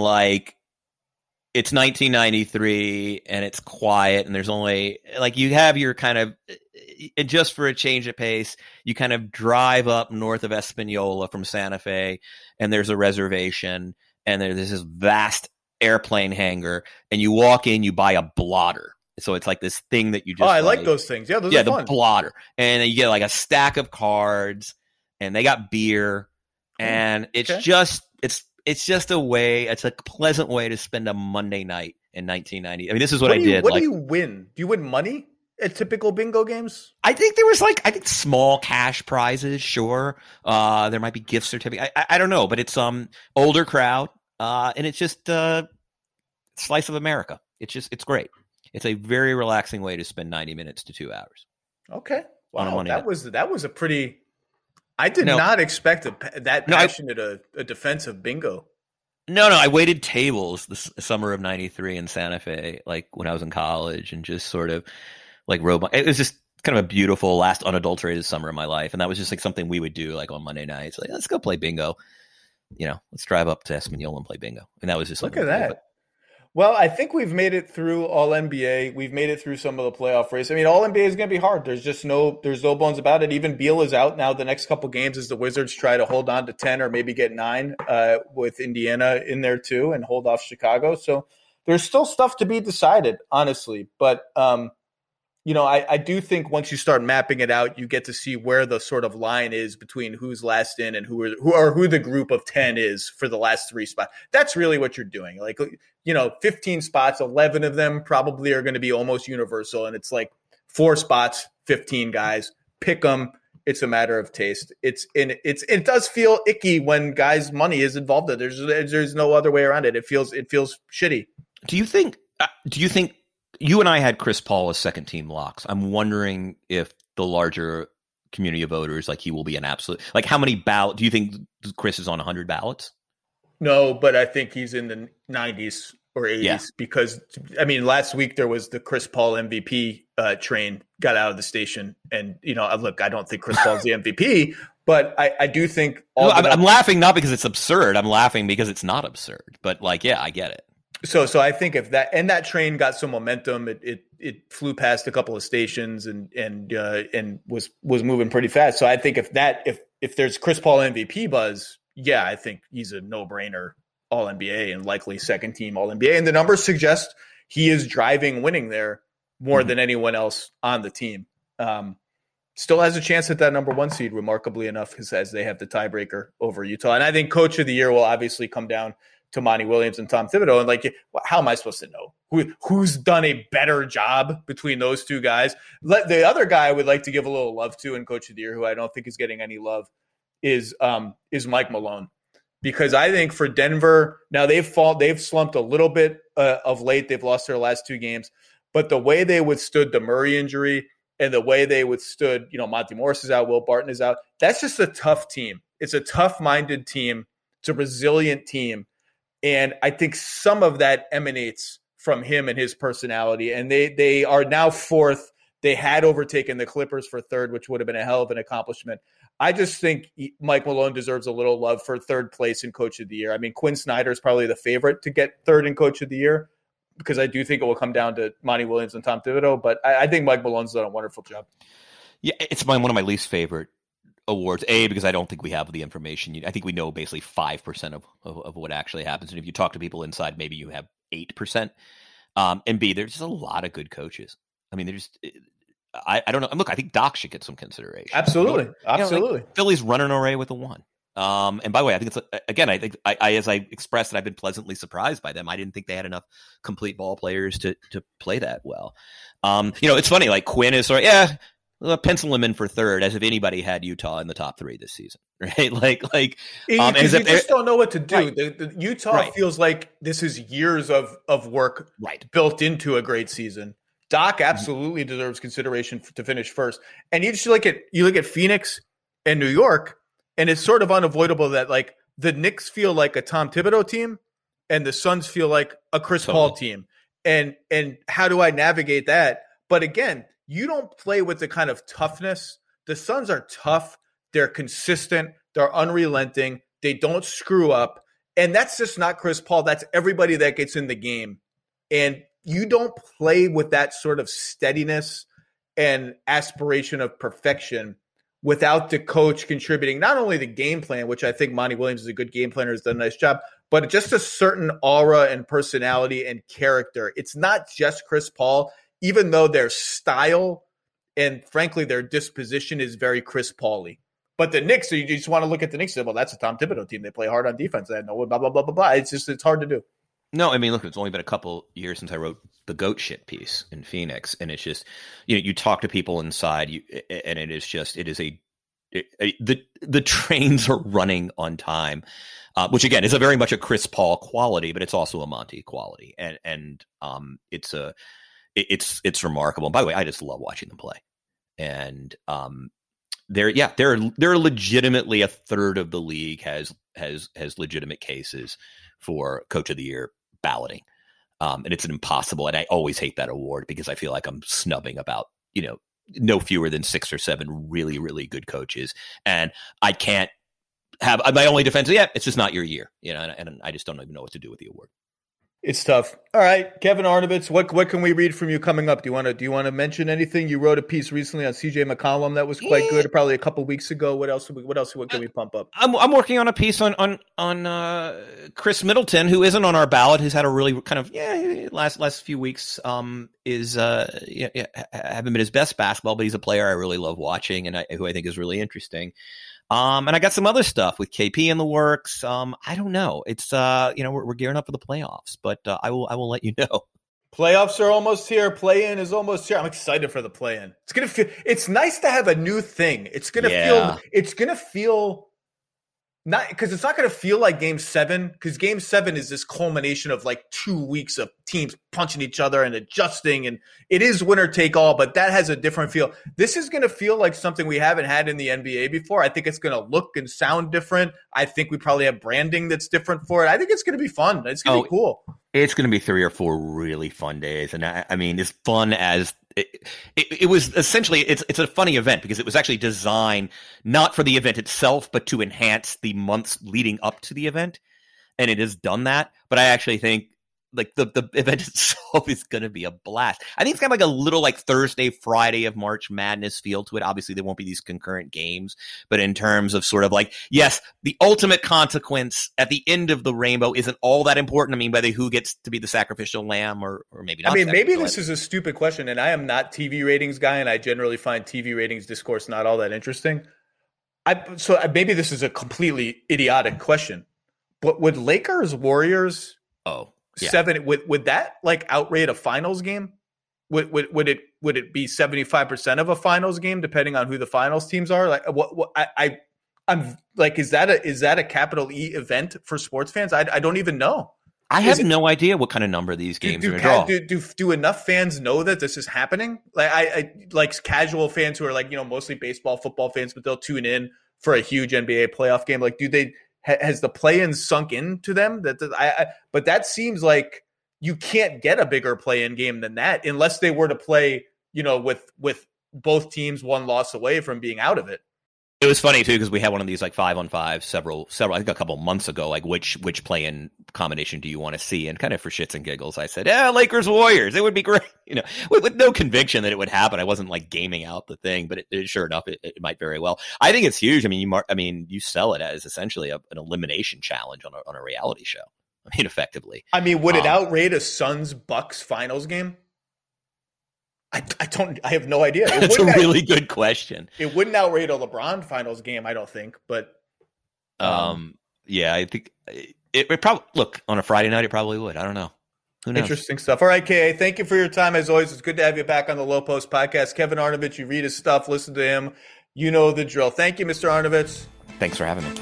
it's 1993 and it's quiet and there's only you have your kind of, and just for a change of pace, you kind of drive up north of Espanola from Santa Fe, and there's a reservation, and there's this vast airplane hangar, and you walk in, you buy a blotter. So it's like this thing that you just. Oh, I like those things. Yeah, those are fun. The blotter, and you get a stack of cards, and they got beer, and it's just a way. It's a pleasant way to spend a Monday night in 1990. I mean, this is what I did. What do you win? Do you win money at typical bingo games? I think there was small cash prizes. Sure, there might be gift certificates. I don't know, but it's older crowd, and it's just slice of America. It's great. It's a very relaxing way to spend 90 minutes to 2 hours. Okay. Wow. That was a pretty. I did not expect that passionate a defensive bingo. No. I waited tables the summer of 93 in Santa Fe, when I was in college, and just sort of rode. It was just kind of a beautiful last unadulterated summer of my life. And that was just something we would do on Monday nights. Let's go play bingo. Let's drive up to Espanola and play bingo. And that was just look at that. Well, I think we've made it through all NBA. We've made it through some of the playoff race. I mean, all NBA is going to be hard. There's no bones about it. Even Beal is out now. The next couple games as the Wizards try to hold on to 10 or maybe get 9 with Indiana in there too and hold off Chicago. So there's still stuff to be decided, honestly. But I do think once you start mapping it out, you get to see where the sort of line is between who's last in and who the group of 10 is for the last 3 spots. That's really what you're doing. 15 spots, 11 of them probably are going to be almost universal. And it's 4 spots, 15 guys, pick them. It's a matter of taste. It does feel icky when guys' money is involved. There's no other way around it. It feels shitty. Do you think you and I had Chris Paul as second team locks? I'm wondering if the larger community of voters, he will be an absolute, how many ballots do you think Chris is on 100 ballots? No, but I think he's in the 90s or 80s because, last week there was the Chris Paul MVP train got out of the station. And, look, I don't think Chris Paul's the MVP, but I do think I'm laughing not because it's absurd. I'm laughing because it's not absurd. But, I get it. So I think if that train got some momentum, it flew past a couple of stations and was moving pretty fast. So I think if there's Chris Paul MVP buzz, I think he's a no-brainer All NBA and likely second team All NBA. And the numbers suggest he is driving winning there more than anyone else on the team. Still has a chance at that number 1 seed, remarkably enough, as they have the tiebreaker over Utah. And I think Coach of the Year will obviously come down to Monty Williams and Tom Thibodeau. And how am I supposed to know who's done a better job between those two guys? The other guy I would like to give a little love to in Coach of the Year, who I don't think is getting any love, is Mike Malone. Because I think for Denver, now they've slumped a little bit of late. They've lost their last 2 games. But the way they withstood the Murray injury and the way they withstood, Monty Morris is out, Will Barton is out, that's just a tough team. It's a tough-minded team. It's a resilient team. And I think some of that emanates from him and his personality. And they are now 4th. They had overtaken the Clippers for 3rd, which would have been a hell of an accomplishment. I just think Mike Malone deserves a little love for 3rd place in Coach of the Year. Quinn Snyder is probably the favorite to get 3rd in Coach of the Year because I do think it will come down to Monty Williams and Tom Thibodeau. But I think Mike Malone's done a wonderful job. Yeah, it's one of my least favorite awards, because I don't think we have the information. I think we know basically 5% of what actually happens. And if you talk to people inside, maybe you have 8%. And B, there's just a lot of good coaches. I don't know. Look, I think Doc should get some consideration. Absolutely. Absolutely. Philly's running away with a 1. And by the way, I think I think as I expressed that I've been pleasantly surprised by them. I didn't think they had enough complete ball players to play that well. It's funny, Quinn is pencil him in for 3rd, as if anybody had Utah in the top 3 this season, right? You just don't know what to do. Right. The Utah feels like this is years of work built into a great season. Doc absolutely deserves consideration to finish first. And you just look at Phoenix and New York, and it's sort of unavoidable that the Knicks feel like a Tom Thibodeau team, and the Suns feel like a Chris Paul team. And how do I navigate that? But again, you don't play with the kind of toughness. The Suns are tough. They're consistent. They're unrelenting. They don't screw up. And that's just not Chris Paul. That's everybody that gets in the game. And you don't play with that sort of steadiness and aspiration of perfection without the coach contributing not only the game plan, which I think Monty Williams is a good game planner, has done a nice job, but just a certain aura and personality and character. It's not just Chris Paul, even though their style and, frankly, their disposition is very Chris Paul-y. But the Knicks, you just want to look at the Knicks and say, well, that's a Tom Thibodeau team. They play hard on defense. I know, blah, blah, blah, blah, blah. It's hard to do. No, look, it's only been a couple years since I wrote the goat shit piece in Phoenix. And it's just, you talk to people inside and the trains are running on time, which again is a very much a Chris Paul quality, but it's also a Monty quality. And it's remarkable. And by the way, I just love watching them play. And they're legitimately a 1/3 of the league has legitimate cases for Coach of the Year balloting. And it's an impossible, and I always hate that award because I feel like I'm snubbing about, no fewer than 6 or 7 really, really good coaches. And I can't have my only defense. Yeah, it's just not your year, and I just don't even know what to do with the award. It's tough. All right, Kevin Arnovitz, what can we read from you coming up? Do you want to mention anything? You wrote a piece recently on CJ McCollum that was quite good, probably a couple weeks ago. What else can we pump up? I'm working on a piece on Chris Middleton, who isn't on our ballot, who's had a really kind of last few weeks haven't been his best basketball, but he's a player I really love watching and who I think is really interesting. And I got some other stuff with KP in the works. I don't know. It's we're gearing up for the playoffs, but I will let you know. Playoffs are almost here. Play-in is almost here. I'm excited for the play-in. It's nice to have a new thing. It's gonna feel not because it's not gonna feel like Game 7, because Game 7 is this culmination of like 2 weeks of teams punching each other and adjusting, and it is winner take all, but that has a different feel. This is gonna feel like something we haven't had in the NBA before. I think it's gonna look and sound different. I think we probably have branding that's different for it. I think it's gonna be fun. It's gonna be cool. It's going to be 3 or 4 really fun days. And I mean, as fun as it was, essentially, it's a funny event because it was actually designed not for the event itself, but to enhance the months leading up to the event. And it has done that. But I actually think like the event itself is going to be a blast. I think it's kind of like a little like Thursday, Friday of March Madness feel to it. Obviously, there won't be these concurrent games, but in terms of sort of like, yes, the ultimate consequence at the end of the rainbow isn't all that important. I mean, whether who gets to be the sacrificial lamb or maybe not. I mean, maybe this is a stupid question, and I am not TV ratings guy, and I generally find TV ratings discourse not all that interesting. So maybe this is a completely idiotic question, but would Lakers Warriors? Yeah. 7 would that like outrate a finals game? Would it be 75% of a finals game depending on who the finals teams are? Like I'm like, is that a capital E event for sports fans? I don't even know. I have no idea what kind of number these games are going to draw. Do enough fans know that this is happening? Like I like casual fans who are like, mostly baseball, football fans, but they'll tune in for a huge NBA playoff game. Like, has the play-in sunk into them? But that seems like you can't get a bigger play-in game than that unless they were to play, with both teams one loss away from being out of it. It was funny too because we had one of these like 5-on-5 several I think a couple months ago, like which play-in combination do you want to see? And kind of for shits and giggles, I said, Lakers Warriors, it would be great, with no conviction that it would happen. I wasn't like gaming out the thing, but sure enough, it might very well. I think it's huge. I mean, you sell it as essentially an elimination challenge on a reality show. I mean, effectively. I mean, would it outrate a Suns-Bucks finals game? I have no idea. That's a really good question. It wouldn't outrate a LeBron finals game, I don't think, but yeah, I think it probably, look, on a Friday night it probably would. I don't know. Who knows? Interesting stuff. All right, K.A., thank you for your time as always. It's good to have you back on the Low Post podcast. Kevin Arnovitz, you read his stuff, listen to him. You know the drill. Thank you, Mr. Arnovitz. Thanks for having me.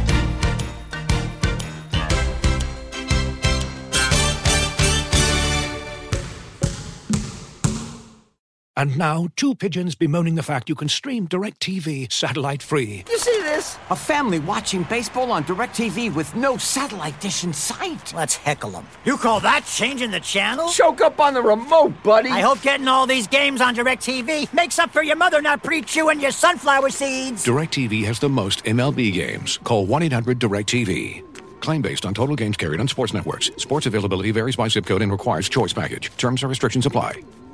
And now, 2 pigeons bemoaning the fact you can stream DirecTV satellite-free. You see this? A family watching baseball on DirecTV with no satellite dish in sight. Let's heckle them. You call that changing the channel? Choke up on the remote, buddy. I hope getting all these games on DirecTV makes up for your mother not pre-chewing your sunflower seeds. DirecTV has the most MLB games. Call 1-800-DirecTV. Claim based on total games carried on sports networks. Sports availability varies by zip code and requires choice package. Terms and restrictions apply.